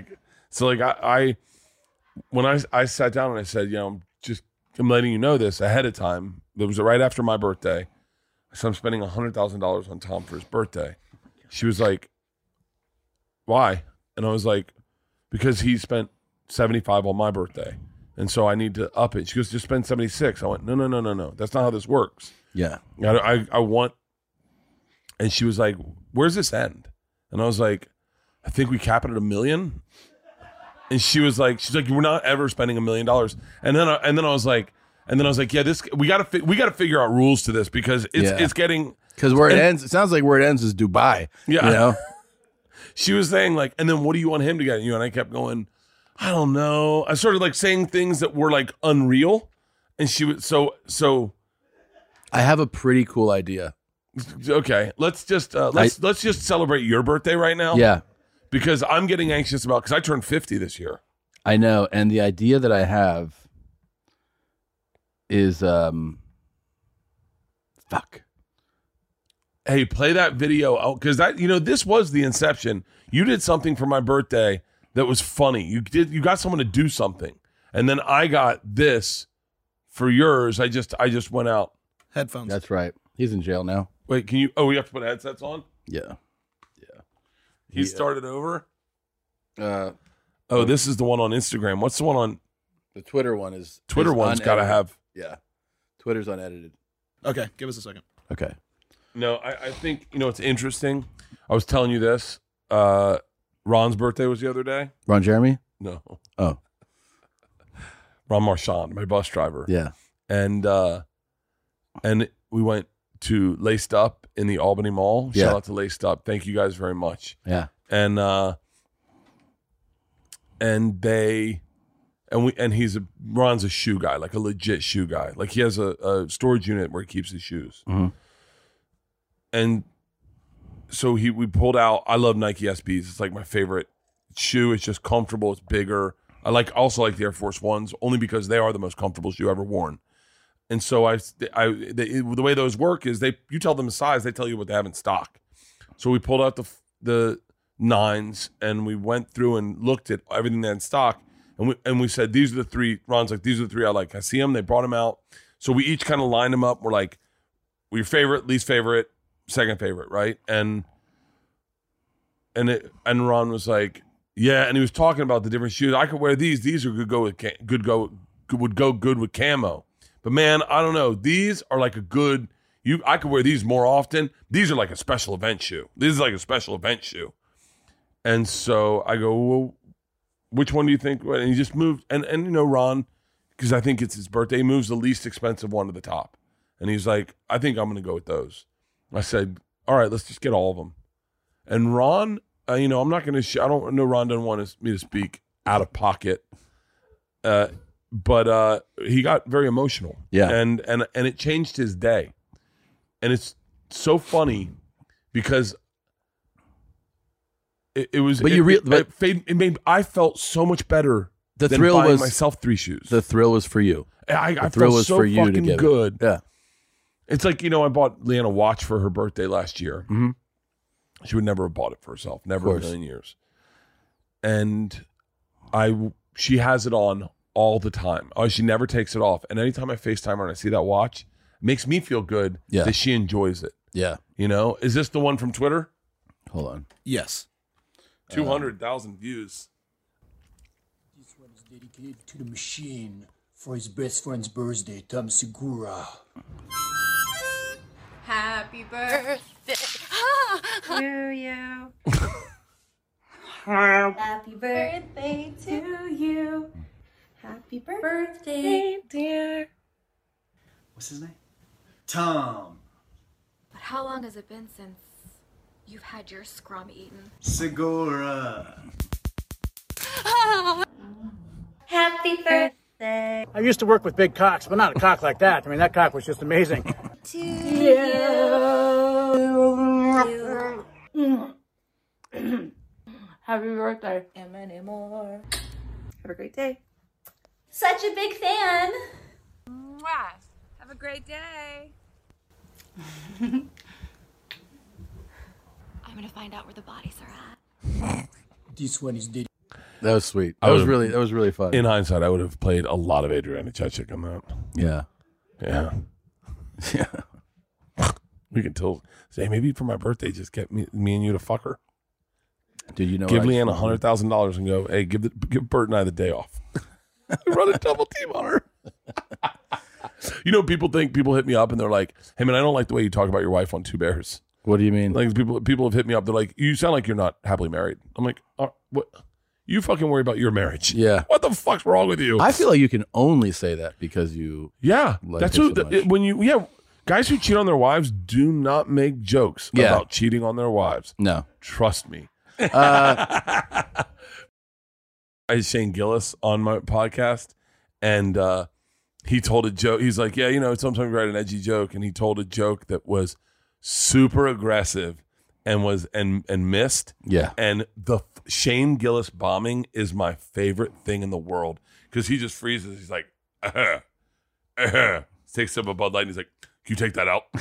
When I sat down and I said, you know, I'm letting you know this ahead of time. It was right after my birthday. So I'm spending $100,000 on Tom for his birthday. She was like, why? And I was like, because he spent 75 on my birthday. And so I need to up it. She goes, just spend 76. I went, no. That's not how this works. Yeah. I want. And she was like, where's this end? And I was like, I think we cap it at $1 million. And she's like, we're not ever spending $1 million. And then I was like, yeah, this we got to figure out rules to this because it's getting, because where it ends, it sounds like where it ends is Dubai. Yeah. You know? She was saying like, and then what do you want him to get you? And I kept going, I don't know. I started like saying things that were like unreal. And she was so I have a pretty cool idea. Okay. Let's just celebrate your birthday right now. Yeah. Because I'm getting anxious about, because I turned 50 this year. I know. And the idea that I have is, fuck. Hey, play that video out. Because this was the inception. You did something for my birthday that was funny. You got someone to do something. And then I got this for yours. I just went out. Headphones. That's right. He's in jail now. Wait, can you, we have to put headsets on? Yeah. He started over? This is the one on Instagram. What's the one on? The Twitter one is. Twitter one's got to have. Yeah. Twitter's unedited. Okay, give us a second. Okay. No, I think, it's interesting. I was telling you this. Ron's birthday was the other day. Ron Jeremy? No. Oh. Ron Marchand, my bus driver. Yeah. And we went to Laced Up in the Albany Mall. Yeah. Shout out to Laced Up. Thank you guys very much. Yeah. And Ron's a shoe guy, like a legit shoe guy. Like he has a storage unit where he keeps his shoes. Mm-hmm. And so we pulled out, I love Nike SBs. It's like my favorite shoe. It's just comfortable. It's bigger. I also like the Air Force Ones only because they are the most comfortable shoe ever worn. And so the way those work is you tell them the size, they tell you what they have in stock. So we pulled out the 9s and we went through and looked at everything that's in stock. And we said, these are the 3. Ron's like, these are the 3 I like. I see them. They brought them out. So we each kind of lined them up. We're like, your favorite, least favorite, second favorite, right? And Ron was like, yeah. And he was talking about the different shoes. I could wear these. These are would go good with camo. But man, I don't know. These are like I could wear these more often. These are like a special event shoe. This is like a special event shoe. And so I go, well, which one do you think? And he just moved. And Ron, because I think it's his birthday, he moves the least expensive one to the top. And he's like, I think I'm going to go with those. I said, all right, let's just get all of them. And Ron, I'm not going to, I don't know, Ron doesn't want me to speak out of pocket. But he got very emotional. Yeah. And it changed his day. And it's so funny because it was. But I felt so much better. The than thrill buying was myself 3 shoes. The thrill was for you. I felt so fucking good. Yeah. It's like, I bought Leanne a watch for her birthday last year. Mm-hmm. She would never have bought it for herself. Never in a million years. And she has it on all the time. Oh, she never takes it off. And anytime I FaceTime her and I see that watch, it makes me feel good that she enjoys it. Yeah. Is this the one from Twitter? Hold on. Yes. 200,000 views. This one is dedicated to the machine for his best friend's birthday, Tom Segura. Happy birthday to you. Happy birthday to you. Happy birthday, dear. What's his name? Tom. But how long has it been since you've had your scrum eaten? Segura. Happy birthday. I used to work with big cocks, but not a cock like that. I mean, that cock was just amazing. To you. Happy birthday. And many more. Have a great day. Such a big fan. Mwah. Have a great day. I'm gonna find out where the bodies are at. This one is dedicated. That was sweet. That was really fun. In hindsight, I would have played a lot of Adriana Chechik on that. Yeah. Yeah. Yeah. We can say maybe for my birthday, just get me and you to fuck her. Dude, you know, give Leanne $100,000 and go, hey, give Bert and I the day off. Run a double team on her. You know, people hit me up and they're like, hey man, I don't like the way you talk about your wife on Two Bears. What do you mean? Like people have hit me up. They're like, you sound like you're not happily married. I'm like, what? You fucking worry about your marriage. Yeah. What the fuck's wrong with you? I feel like you can only say that because you. Yeah. Like that's so guys who cheat on their wives do not make jokes about cheating on their wives. No. Trust me. I had Shane Gillis on my podcast, and he told a joke. He's like, yeah, you know, sometimes we write an edgy joke, and he told a joke that was super aggressive and missed. Yeah. And the Shane Gillis bombing is my favorite thing in the world because he just freezes. He's like, takes up a Bud Light, and he's like, can you take that out?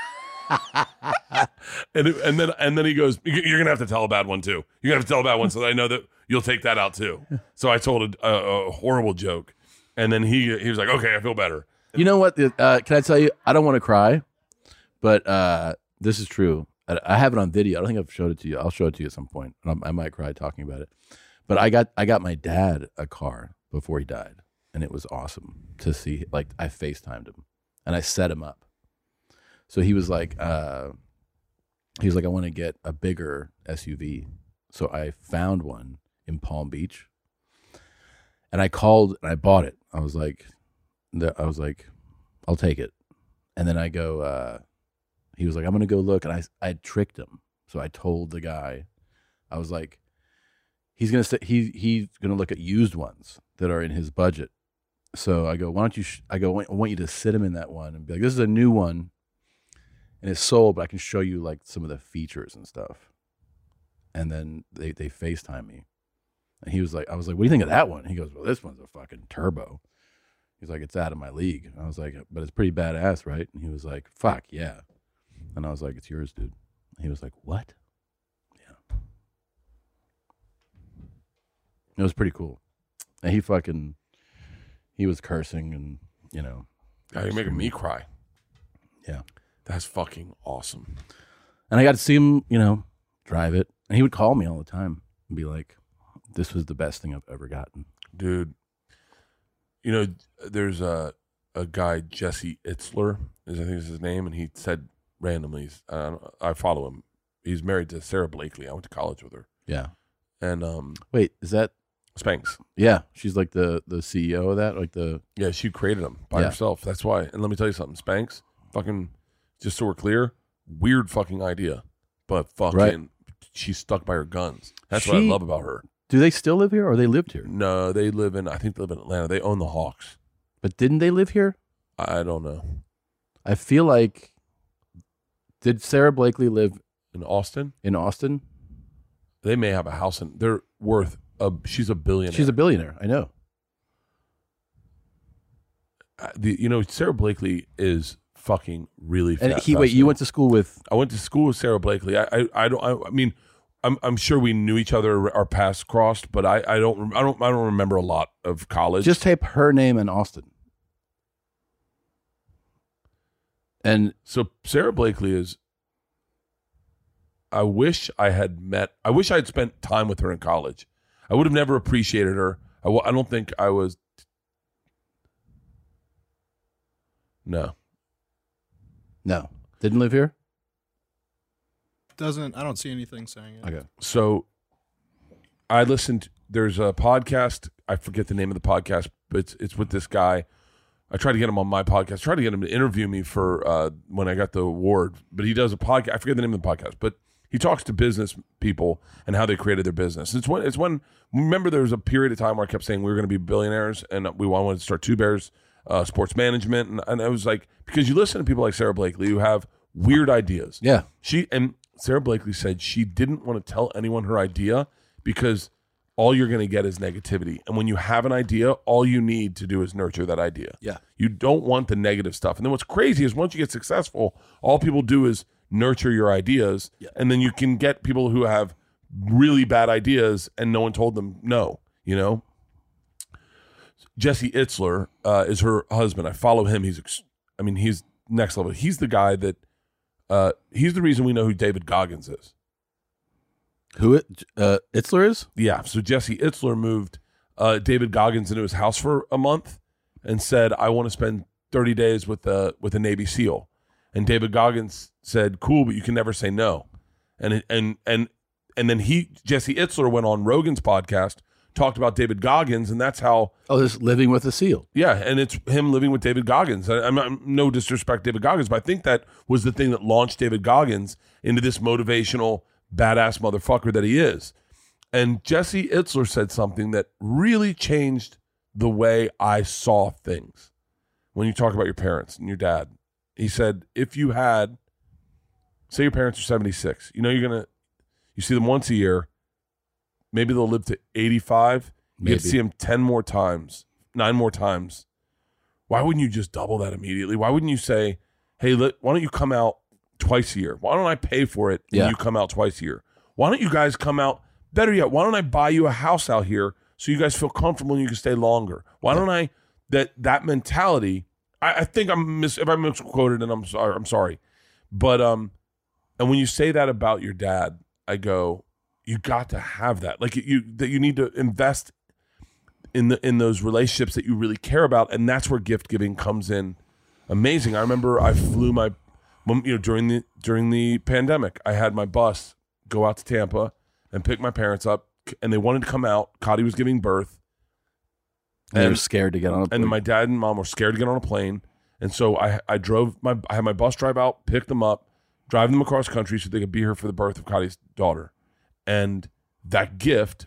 and then he goes, you're gonna have to tell a bad one too. You're gonna have to tell a bad one so that I know that you'll take that out too. So I told a horrible joke, and then he was like, okay, I feel better. You know what? Can I tell you? I don't want to cry, but this is true. I have it on video. I don't think I've showed it to you. I'll show it to you at some point. I might cry talking about it. But I got my dad a car before he died, and it was awesome to see. Like, I FaceTimed him, and I set him up. So he was like, I want to get a bigger SUV. So I found one in Palm Beach, and I called and I bought it. I was like, I'll take it. And then I go, he was like, I'm going to go look. And I tricked him. So I told the guy, I was like, he's going to look at used ones that are in his budget. So I go, why don't you, I want you to sit him in that one and be like, this is a new one. And it's sold, but I can show you like some of the features and stuff. And then they FaceTime me. And he was like, I was like, what do you think of that one? He goes, well, this one's a fucking turbo. He's like, it's out of my league. And I was like, but it's pretty badass, right? And he was like, fuck, yeah. And I was like, it's yours, dude. And he was like, what? Yeah. It was pretty cool. And he was cursing and, you know. God, you're making me cry. Yeah. That's fucking awesome. And I got to see him, you know, drive it. And he would call me all the time and be like, this was the best thing I've ever gotten. Dude, you know, there's a guy, Jesse Itzler, I think is his name, and he said randomly, I follow him. He's married to Sarah Blakely. I went to college with her. Yeah. And wait, is that Spanx? Yeah, she's like the CEO of that, like the. Yeah, she created him by herself. That's why. And let me tell you something, Spanx, fucking, just so we're clear, weird fucking idea, but fucking, she's stuck by her guns. That's what I love about her. Do they still live here, or they lived here? No, they live in. I think they live in Atlanta. They own the Hawks. But didn't they live here? I don't know. I feel like. Did Sarah Blakely live in Austin? In Austin, they may have a house in. They're worth. She's a billionaire. She's a billionaire. I know. You know, Sarah Blakely is fucking really. And you went to school with? I went to school with Sarah Blakely. I mean, I'm sure we knew each other. Our paths crossed, but I don't remember a lot of college. Just type her name in Austin. And so Sarah Blakely is. I wish I had spent time with her in college. I would have never appreciated her. I don't think I was. No. Didn't live here? I don't see anything saying it. Okay. So I listened. There's a podcast. I forget the name of the podcast, but it's with this guy. I tried to get him on my podcast. Tried to get him to interview me for when I got the award. But he does a podcast. I forget the name of the podcast, but he talks to business people and how they created their business. It's when remember there was a period of time where I kept saying we were going to be billionaires and we wanted to start Two Bears Sports Management, and I was like, because you listen to people like Sarah Blakely who have weird ideas. Yeah. Sarah Blakely said she didn't want to tell anyone her idea because all you're going to get is negativity. And when you have an idea, all you need to do is nurture that idea. Yeah. You don't want the negative stuff. And then what's crazy is once you get successful, all people do is nurture your ideas. Yeah. And then you can get people who have really bad ideas and no one told them no, you know? Jesse Itzler is her husband. I follow him. He's next level. He's the guy that He's the reason we know who David Goggins is. Who Itzler is? Yeah. So Jesse Itzler moved David Goggins into his house for a month and said, I want to spend 30 days with a Navy SEAL. And David Goggins said, cool, but you can never say no. And then Jesse Itzler went on Rogan's podcast, talked about David Goggins, and that's how. Oh, this living with a SEAL. Yeah, and it's him living with David Goggins. I'm not, no disrespect to David Goggins, but I think that was the thing that launched David Goggins into this motivational, badass motherfucker that he is. And Jesse Itzler said something that really changed the way I saw things. When you talk about your parents and your dad, he said, if you had, say your parents are 76, you see them once a year, maybe they'll live to 85. You get to see them 10 more times, 9 more times. Why wouldn't you just double that immediately? Why wouldn't you say, hey, why don't you come out twice a year? Why don't I pay for it when you come out twice a year? Why don't you guys come out? Better yet, why don't I buy you a house out here so you guys feel comfortable and you can stay longer? Why don't I, that mentality, I think if I misquoted, and I'm sorry. But, and when you say that about your dad, I go, you got to have that. Like you need to invest in those relationships that you really care about, and that's where gift giving comes in. Amazing. I remember I flew during the pandemic, I had my bus go out to Tampa and pick my parents up, and they wanted to come out. Cotty was giving birth, and they were scared to get on a plane. And my dad and mom were scared to get on a plane, and so I had my bus drive out, pick them up, drive them across country so they could be here for the birth of Cotty's daughter. And that gift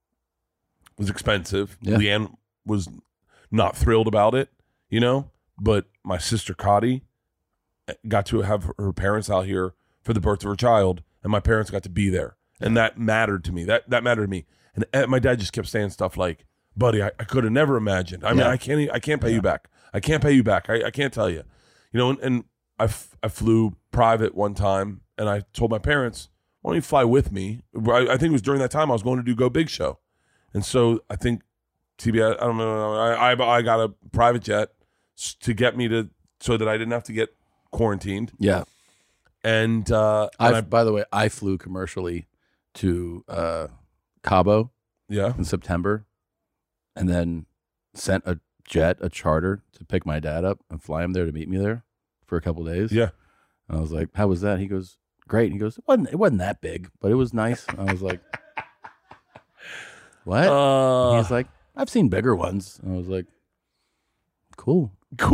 was expensive. Yeah. Leanne was not thrilled about it, but my sister Cotty got to have her parents out here for the birth of her child, and my parents got to be there. And that mattered to me. That mattered to me. And my dad just kept saying stuff like, buddy, I could have never imagined. I mean, I can't pay you back. I can't pay you back. I can't tell you. And I flew private one time, and I told my parents, why don't you fly with me? I think it was during that time I was going to do Go Big Show. And so I think TBS, I don't know, I got a private jet to get me so that I didn't have to get quarantined. Yeah. And by the way, I flew commercially to Cabo in September, and then sent a charter to pick my dad up and fly him there to meet me there for a couple of days. Yeah. And I was like, how was that? He goes, great. And he goes, it wasn't that big, but it was nice. And I was like, what? And he's like, I've seen bigger ones. And I was like, cool.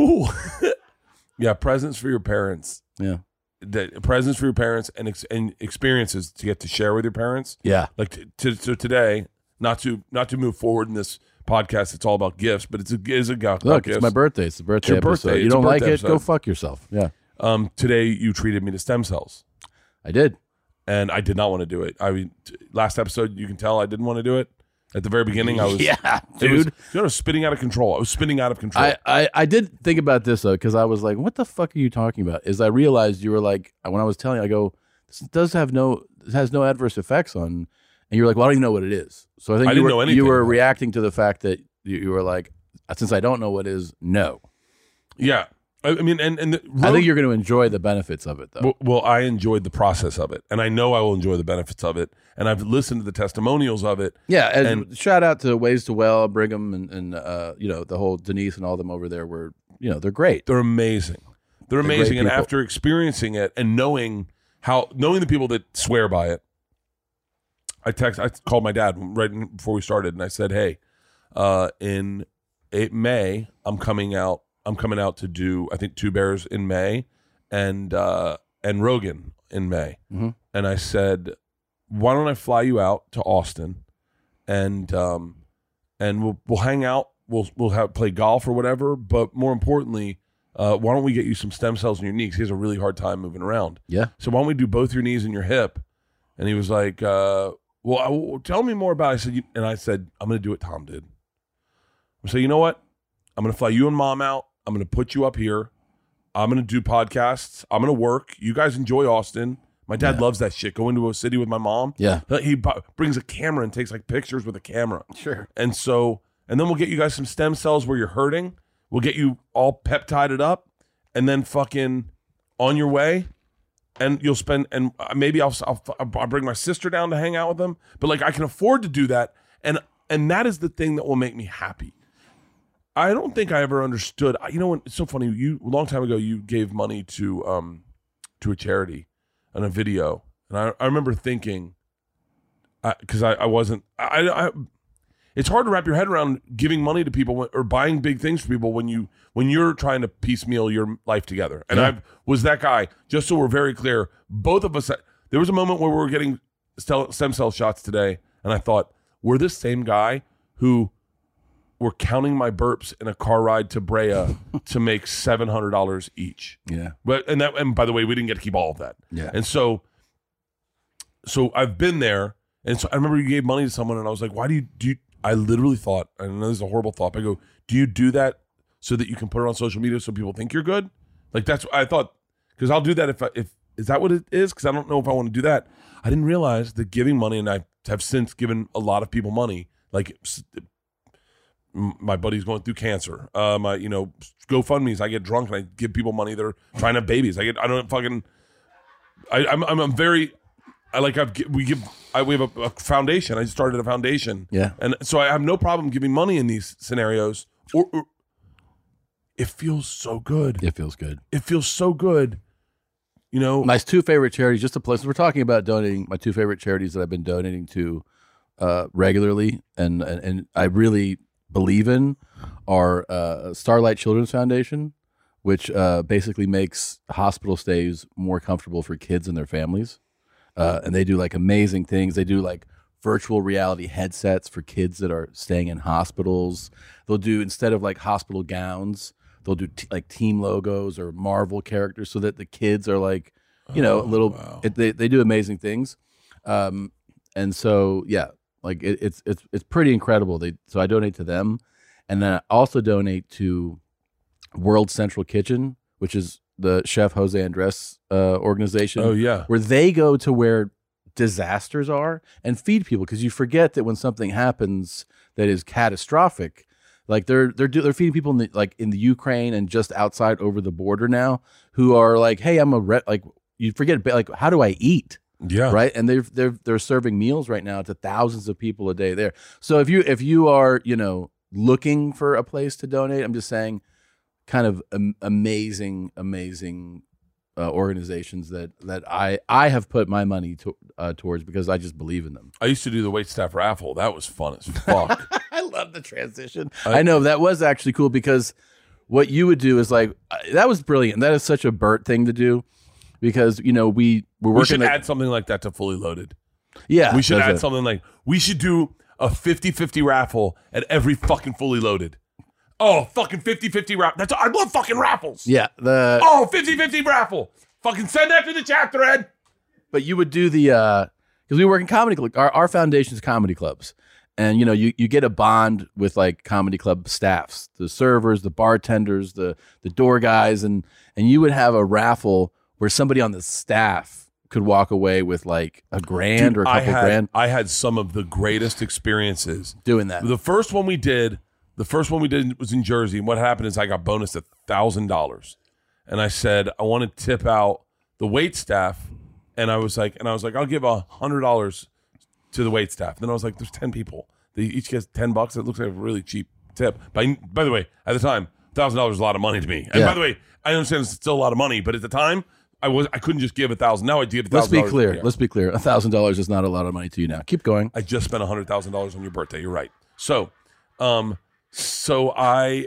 Yeah, presents for your parents. Yeah. Presents for your parents and experiences to get to share with your parents. Yeah. Like to today, not to move forward in this podcast, it's all about gifts, but it's about Look, gifts. It's my birthday. It's the birthday episode. You don't like it? Go fuck yourself. Yeah. Today you treated me to stem cells. I did. And I did not want to do it. I mean, last episode, you can tell I didn't want to do it. At the very beginning, I was... Yeah, dude. I was spinning out of control. I was spinning out of control. I did think about this, though, because I was like, what the fuck are you talking about? Is I realized you were like, when I was telling you, I go, this has no adverse effects on... And you were like, well, I don't even know what it is. So I think you were reacting to the fact that you were like, since I don't know what it is, no. Yeah. I mean, I think you're going to enjoy the benefits of it, though. Well, I enjoyed the process of it, and I know I will enjoy the benefits of it, and I've listened to the testimonials of it. Yeah, and shout out to Ways to Well, Brigham, and the whole Denise and all them over there were, they're great. They're amazing. They're amazing, and after experiencing it and knowing the people that swear by it, I called my dad right before we started, and I said, hey, in May, I'm coming out to do, I think, Two Bears in May and Rogan in May. Mm-hmm. And I said, why don't I fly you out to Austin and we'll hang out. We'll play golf or whatever. But more importantly, why don't we get you some stem cells in your knees? He has a really hard time moving around. Yeah. So why don't we do both your knees and your hip? And he was like, well, tell me more about it. I said, I'm going to do what Tom did. So you know what? I'm going to fly you and Mom out. I'm going to put you up here. I'm going to do podcasts. I'm going to work. You guys enjoy Austin. My dad loves that shit. Go into a city with my mom. Yeah. He brings a camera and takes like pictures with a camera. Sure. And then we'll get you guys some stem cells where you're hurting. We'll get you all peptided up and then fucking on your way. and you'll spend, and maybe I'll bring my sister down to hang out with them, but like I can afford to do that, and that is the thing that will make me happy. I don't think I ever understood. You know, when it's so funny. A long time ago, you gave money to a charity on a video, and I remember thinking, because I wasn't. It's hard to wrap your head around giving money to people or buying big things for people when you're trying to piecemeal your life together. And I was that guy. Just so we're very clear, both of us. There was a moment where we were getting stem cell shots today, and I thought, we're the same guy who were counting my burps in a car ride to Brea to make $700 each. Yeah. And by the way, we didn't get to keep all of that. Yeah. And so I've been there, and so I remember you gave money to someone, and I was like, why do you? I literally thought, I know this is a horrible thought, but I go, do you do that so that you can put it on social media so people think you're good? Like that's what I thought, because I'll do that if is that what it is? Because I don't know if I want to do that. I didn't realize that giving money, and I have since given a lot of people money. Like my buddy's going through cancer. My GoFundMe's. I get drunk and I give people money that are trying to have babies. We have a foundation. I started a foundation. Yeah. And so I have no problem giving money in these scenarios. Or it feels so good. It feels good. It feels so good. You know, my two favorite charities, just to play, so we're talking about donating, my two favorite charities that I've been donating to regularly and I really believe in are Starlight Children's Foundation, which basically makes hospital stays more comfortable for kids and their families. And they do like amazing things. They do like virtual reality headsets for kids that are staying in hospitals. They'll do, instead of like hospital gowns, they'll do like team logos or Marvel characters so that the kids are like, wow. They do amazing things. And so, yeah, like it's pretty incredible. So I donate to them. And then I also donate to World Central Kitchen, which is the Chef Jose Andres organization. Oh, yeah. Where they go to where disasters are and feed people, because you forget that when something happens that is catastrophic, like they're feeding people in the Ukraine and just outside over the border now who are like, hey, you forget, like, how do I eat? Yeah. Right. And they're serving meals right now to thousands of people a day there. So if you are, looking for a place to donate, I'm just saying, kind of amazing organizations that I have put my money towards because I just believe in them. I used to do the waitstaff raffle. That was fun as fuck. I love the transition. I know that was actually cool because what you would do is like, that was brilliant. That is such a Bert thing to do because, we're working. We should add something like that to Fully Loaded. Yeah. We should add something like, we should do a 50-50 raffle at every fucking Fully Loaded. Oh, fucking 50-50 raffle. I love fucking raffles. Yeah. 50-50 raffle. Fucking send that to the chat thread. But you would do because we work in comedy club. Our foundation's comedy clubs. And, you get a bond with like comedy club staffs, the servers, the bartenders, the door guys. And you would have a raffle where somebody on the staff could walk away with like $1,000 or a couple grand. I had some of the greatest experiences doing that. The first one we did was in Jersey. And what happened is I got bonused $1,000. And I said, I want to tip out the wait staff. And I was like, I'll give $100 to the wait staff. And then I was like, there's 10 people. They each get $10. It looks like a really cheap tip. By the way, at the time, $1,000 is a lot of money to me. And by the way, I understand it's still a lot of money, but at the time, I couldn't just give $1,000. Now I give $1,000. Let's be clear. $1,000 is not a lot of money to you now. Keep going. I just spent $100,000 on your birthday. You're right. So I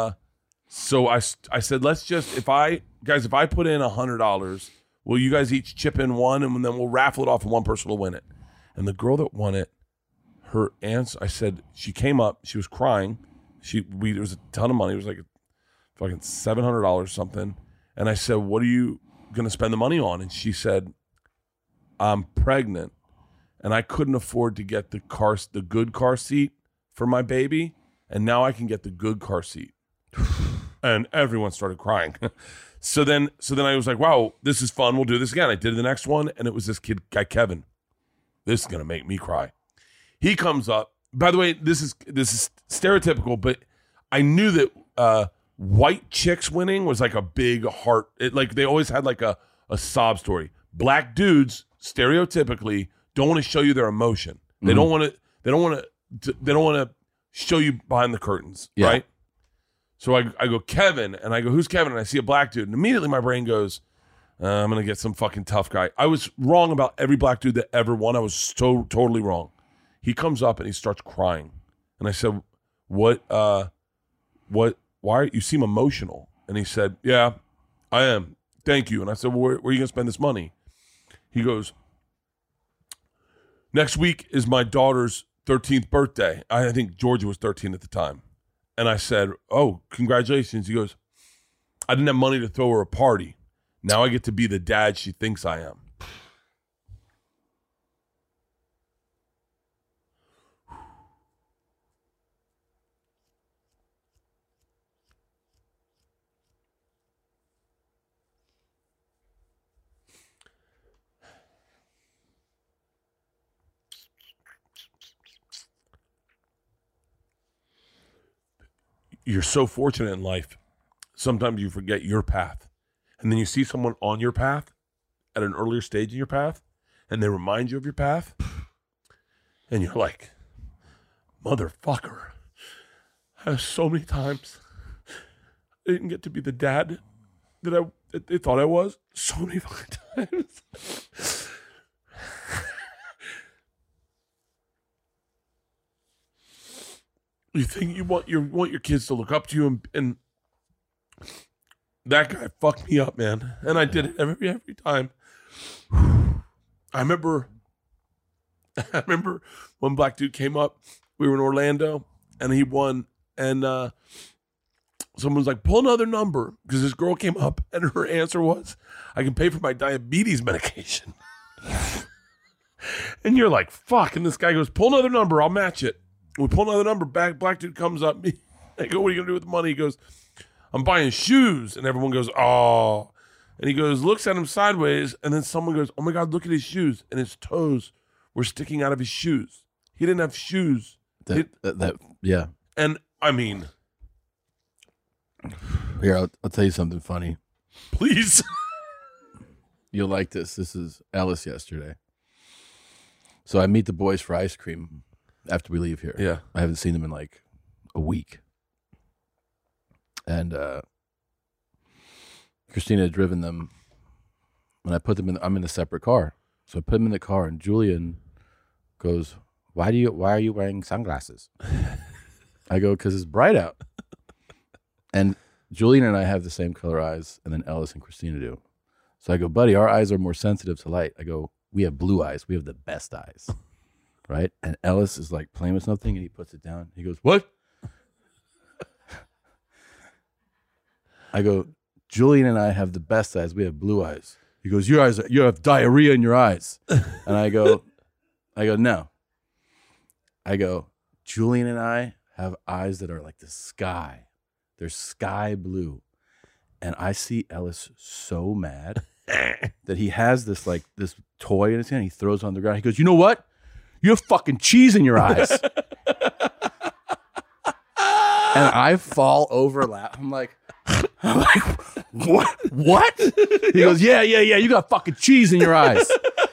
said, let's just, if I put in $100, will you guys each chip in one, and then we'll raffle it off, and one person will win it. And the girl that won it, her answer, I said, she came up, she was crying. There was a ton of money. It was like fucking $700 or something. And I said, what are you going to spend the money on? And she said, I'm pregnant, and I couldn't afford to get the good car seat for my baby, and now I can get the good car seat. And everyone started crying. So then I was like, wow, this is fun. We'll do this again. I did the next one, and it was this guy, Kevin. This is going to make me cry. He comes up. By the way, this is stereotypical, but I knew that white chicks winning was like a big heart. Like they always had like a sob story. black dudes stereotypically don't want to show you their emotion. They don't want to. They don't want to show you behind the curtains, right? So I go, Kevin, and I go, who's Kevin? And I see a black dude, and immediately my brain goes, I'm gonna get some fucking tough guy. I was wrong about every black dude that ever won. I was so totally wrong. He comes up and he starts crying, and I said, What? Why? You seem emotional. And he said, yeah, I am. Thank you. And I said, well, where are you gonna spend this money? He goes, next week is my daughter's 13th birthday. I think Georgia was 13 at the time. And I said, oh, congratulations. He goes, I didn't have money to throw her a party. Now I get to be the dad she thinks I am. You're so fortunate in life. Sometimes you forget your path. And then you see someone on your path at an earlier stage in your path, and they remind you of your path. And you're like, motherfucker. So many times I didn't get to be the dad that they thought I was. So many fucking times. You think you want your kids to look up to you, and that guy fucked me up, man. And I did it every time. I remember one black dude came up. We were in Orlando, and he won. And someone was like, pull another number, because this girl came up, and her answer was, I can pay for my diabetes medication. And you're like, fuck. And this guy goes, pull another number, I'll match it. We pull another number back. Black dude comes up. I go, what are you going to do with the money? He goes, I'm buying shoes. And everyone goes, oh. And he goes, looks at him sideways. And then someone goes, oh my God, look at his shoes. And his toes were sticking out of his shoes. He didn't have shoes. Yeah. And I mean. Here, I'll tell you something funny. Please. You'll like this. This is Ellis yesterday. So I meet the boys for ice cream after we leave here. Yeah. I haven't seen them in like a week. And Christina had driven them. When I put them in, I'm in a separate car. So I put them in the car, and Julian goes, why are you wearing sunglasses? I go, because it's bright out. And Julian and I have the same color eyes, and then Ellis and Christina do. So I go, buddy, our eyes are more sensitive to light. I go, we have blue eyes. We have the best eyes. Right? And Ellis is like playing with something, and he puts it down. He goes, what? I go, Julian and I have the best eyes. We have blue eyes. He goes, you have diarrhea in your eyes. And I go, no. I go, Julian and I have eyes that are like the sky. They're sky blue. And I see Ellis so mad that he has this toy in his hand. He throws it on the ground. He goes, you know what? You have fucking cheese in your eyes. And I fall over I'm like, what? He goes, yeah. You got fucking cheese in your eyes.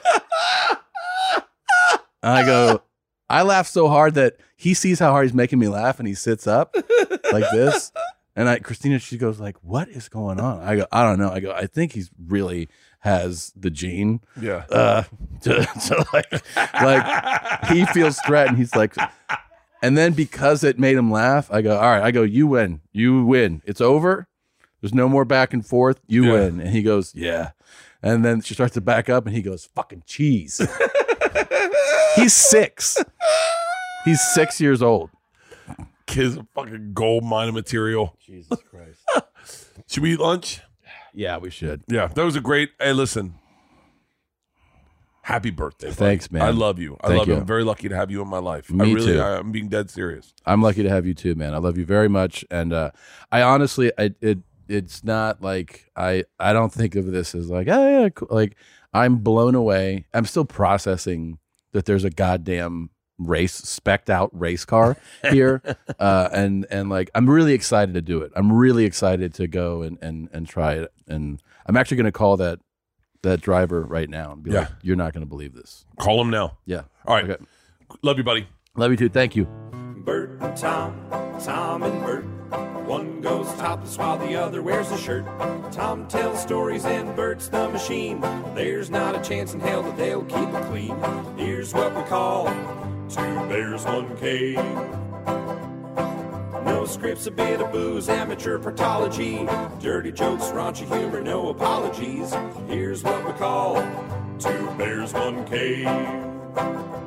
And I laugh so hard that he sees how hard he's making me laugh, and he sits up like this. And Christina, she goes like, what is going on? I go, I don't know. I go, I think he's really has the gene. Yeah. To like he feels threatened. He's like, and then because it made him laugh, I go, all right. I go, you win. It's over. There's no more back and forth. You win. And he goes, yeah. And then she starts to back up, and he goes, fucking cheese. He's 6. He's 6 years old. Kid's a fucking gold mine of material. Jesus Christ. Should we eat lunch? Yeah, we should. Yeah, that was a great. Hey, listen. Happy birthday. Buddy. Thanks, man. I love you. I love you. I'm very lucky to have you in my life. Me too. I'm being dead serious. I'm lucky to have you too, man. I love you very much. And I honestly, it's not like I don't think of this as like, oh yeah, cool. Like I'm blown away. I'm still processing that there's a goddamn specced out race car here. And like, I'm really excited to do it. I'm really excited to go and try it. And I'm actually going to call that that driver right now and be like, you're not going to believe this. Call him now. Yeah. All right. Okay. Love you, buddy. Love you too. Thank you. Bert and Tom, Tom and Bert. One goes topless while the other wears a shirt. Tom tells stories and Bert's the machine. There's not a chance in hell that they'll keep it clean. Here's what we call Two Bears, One Cave. No scripts, a bit of booze, amateur partology. Dirty jokes, raunchy humor, no apologies. Here's what we call Two Bears, One Cave.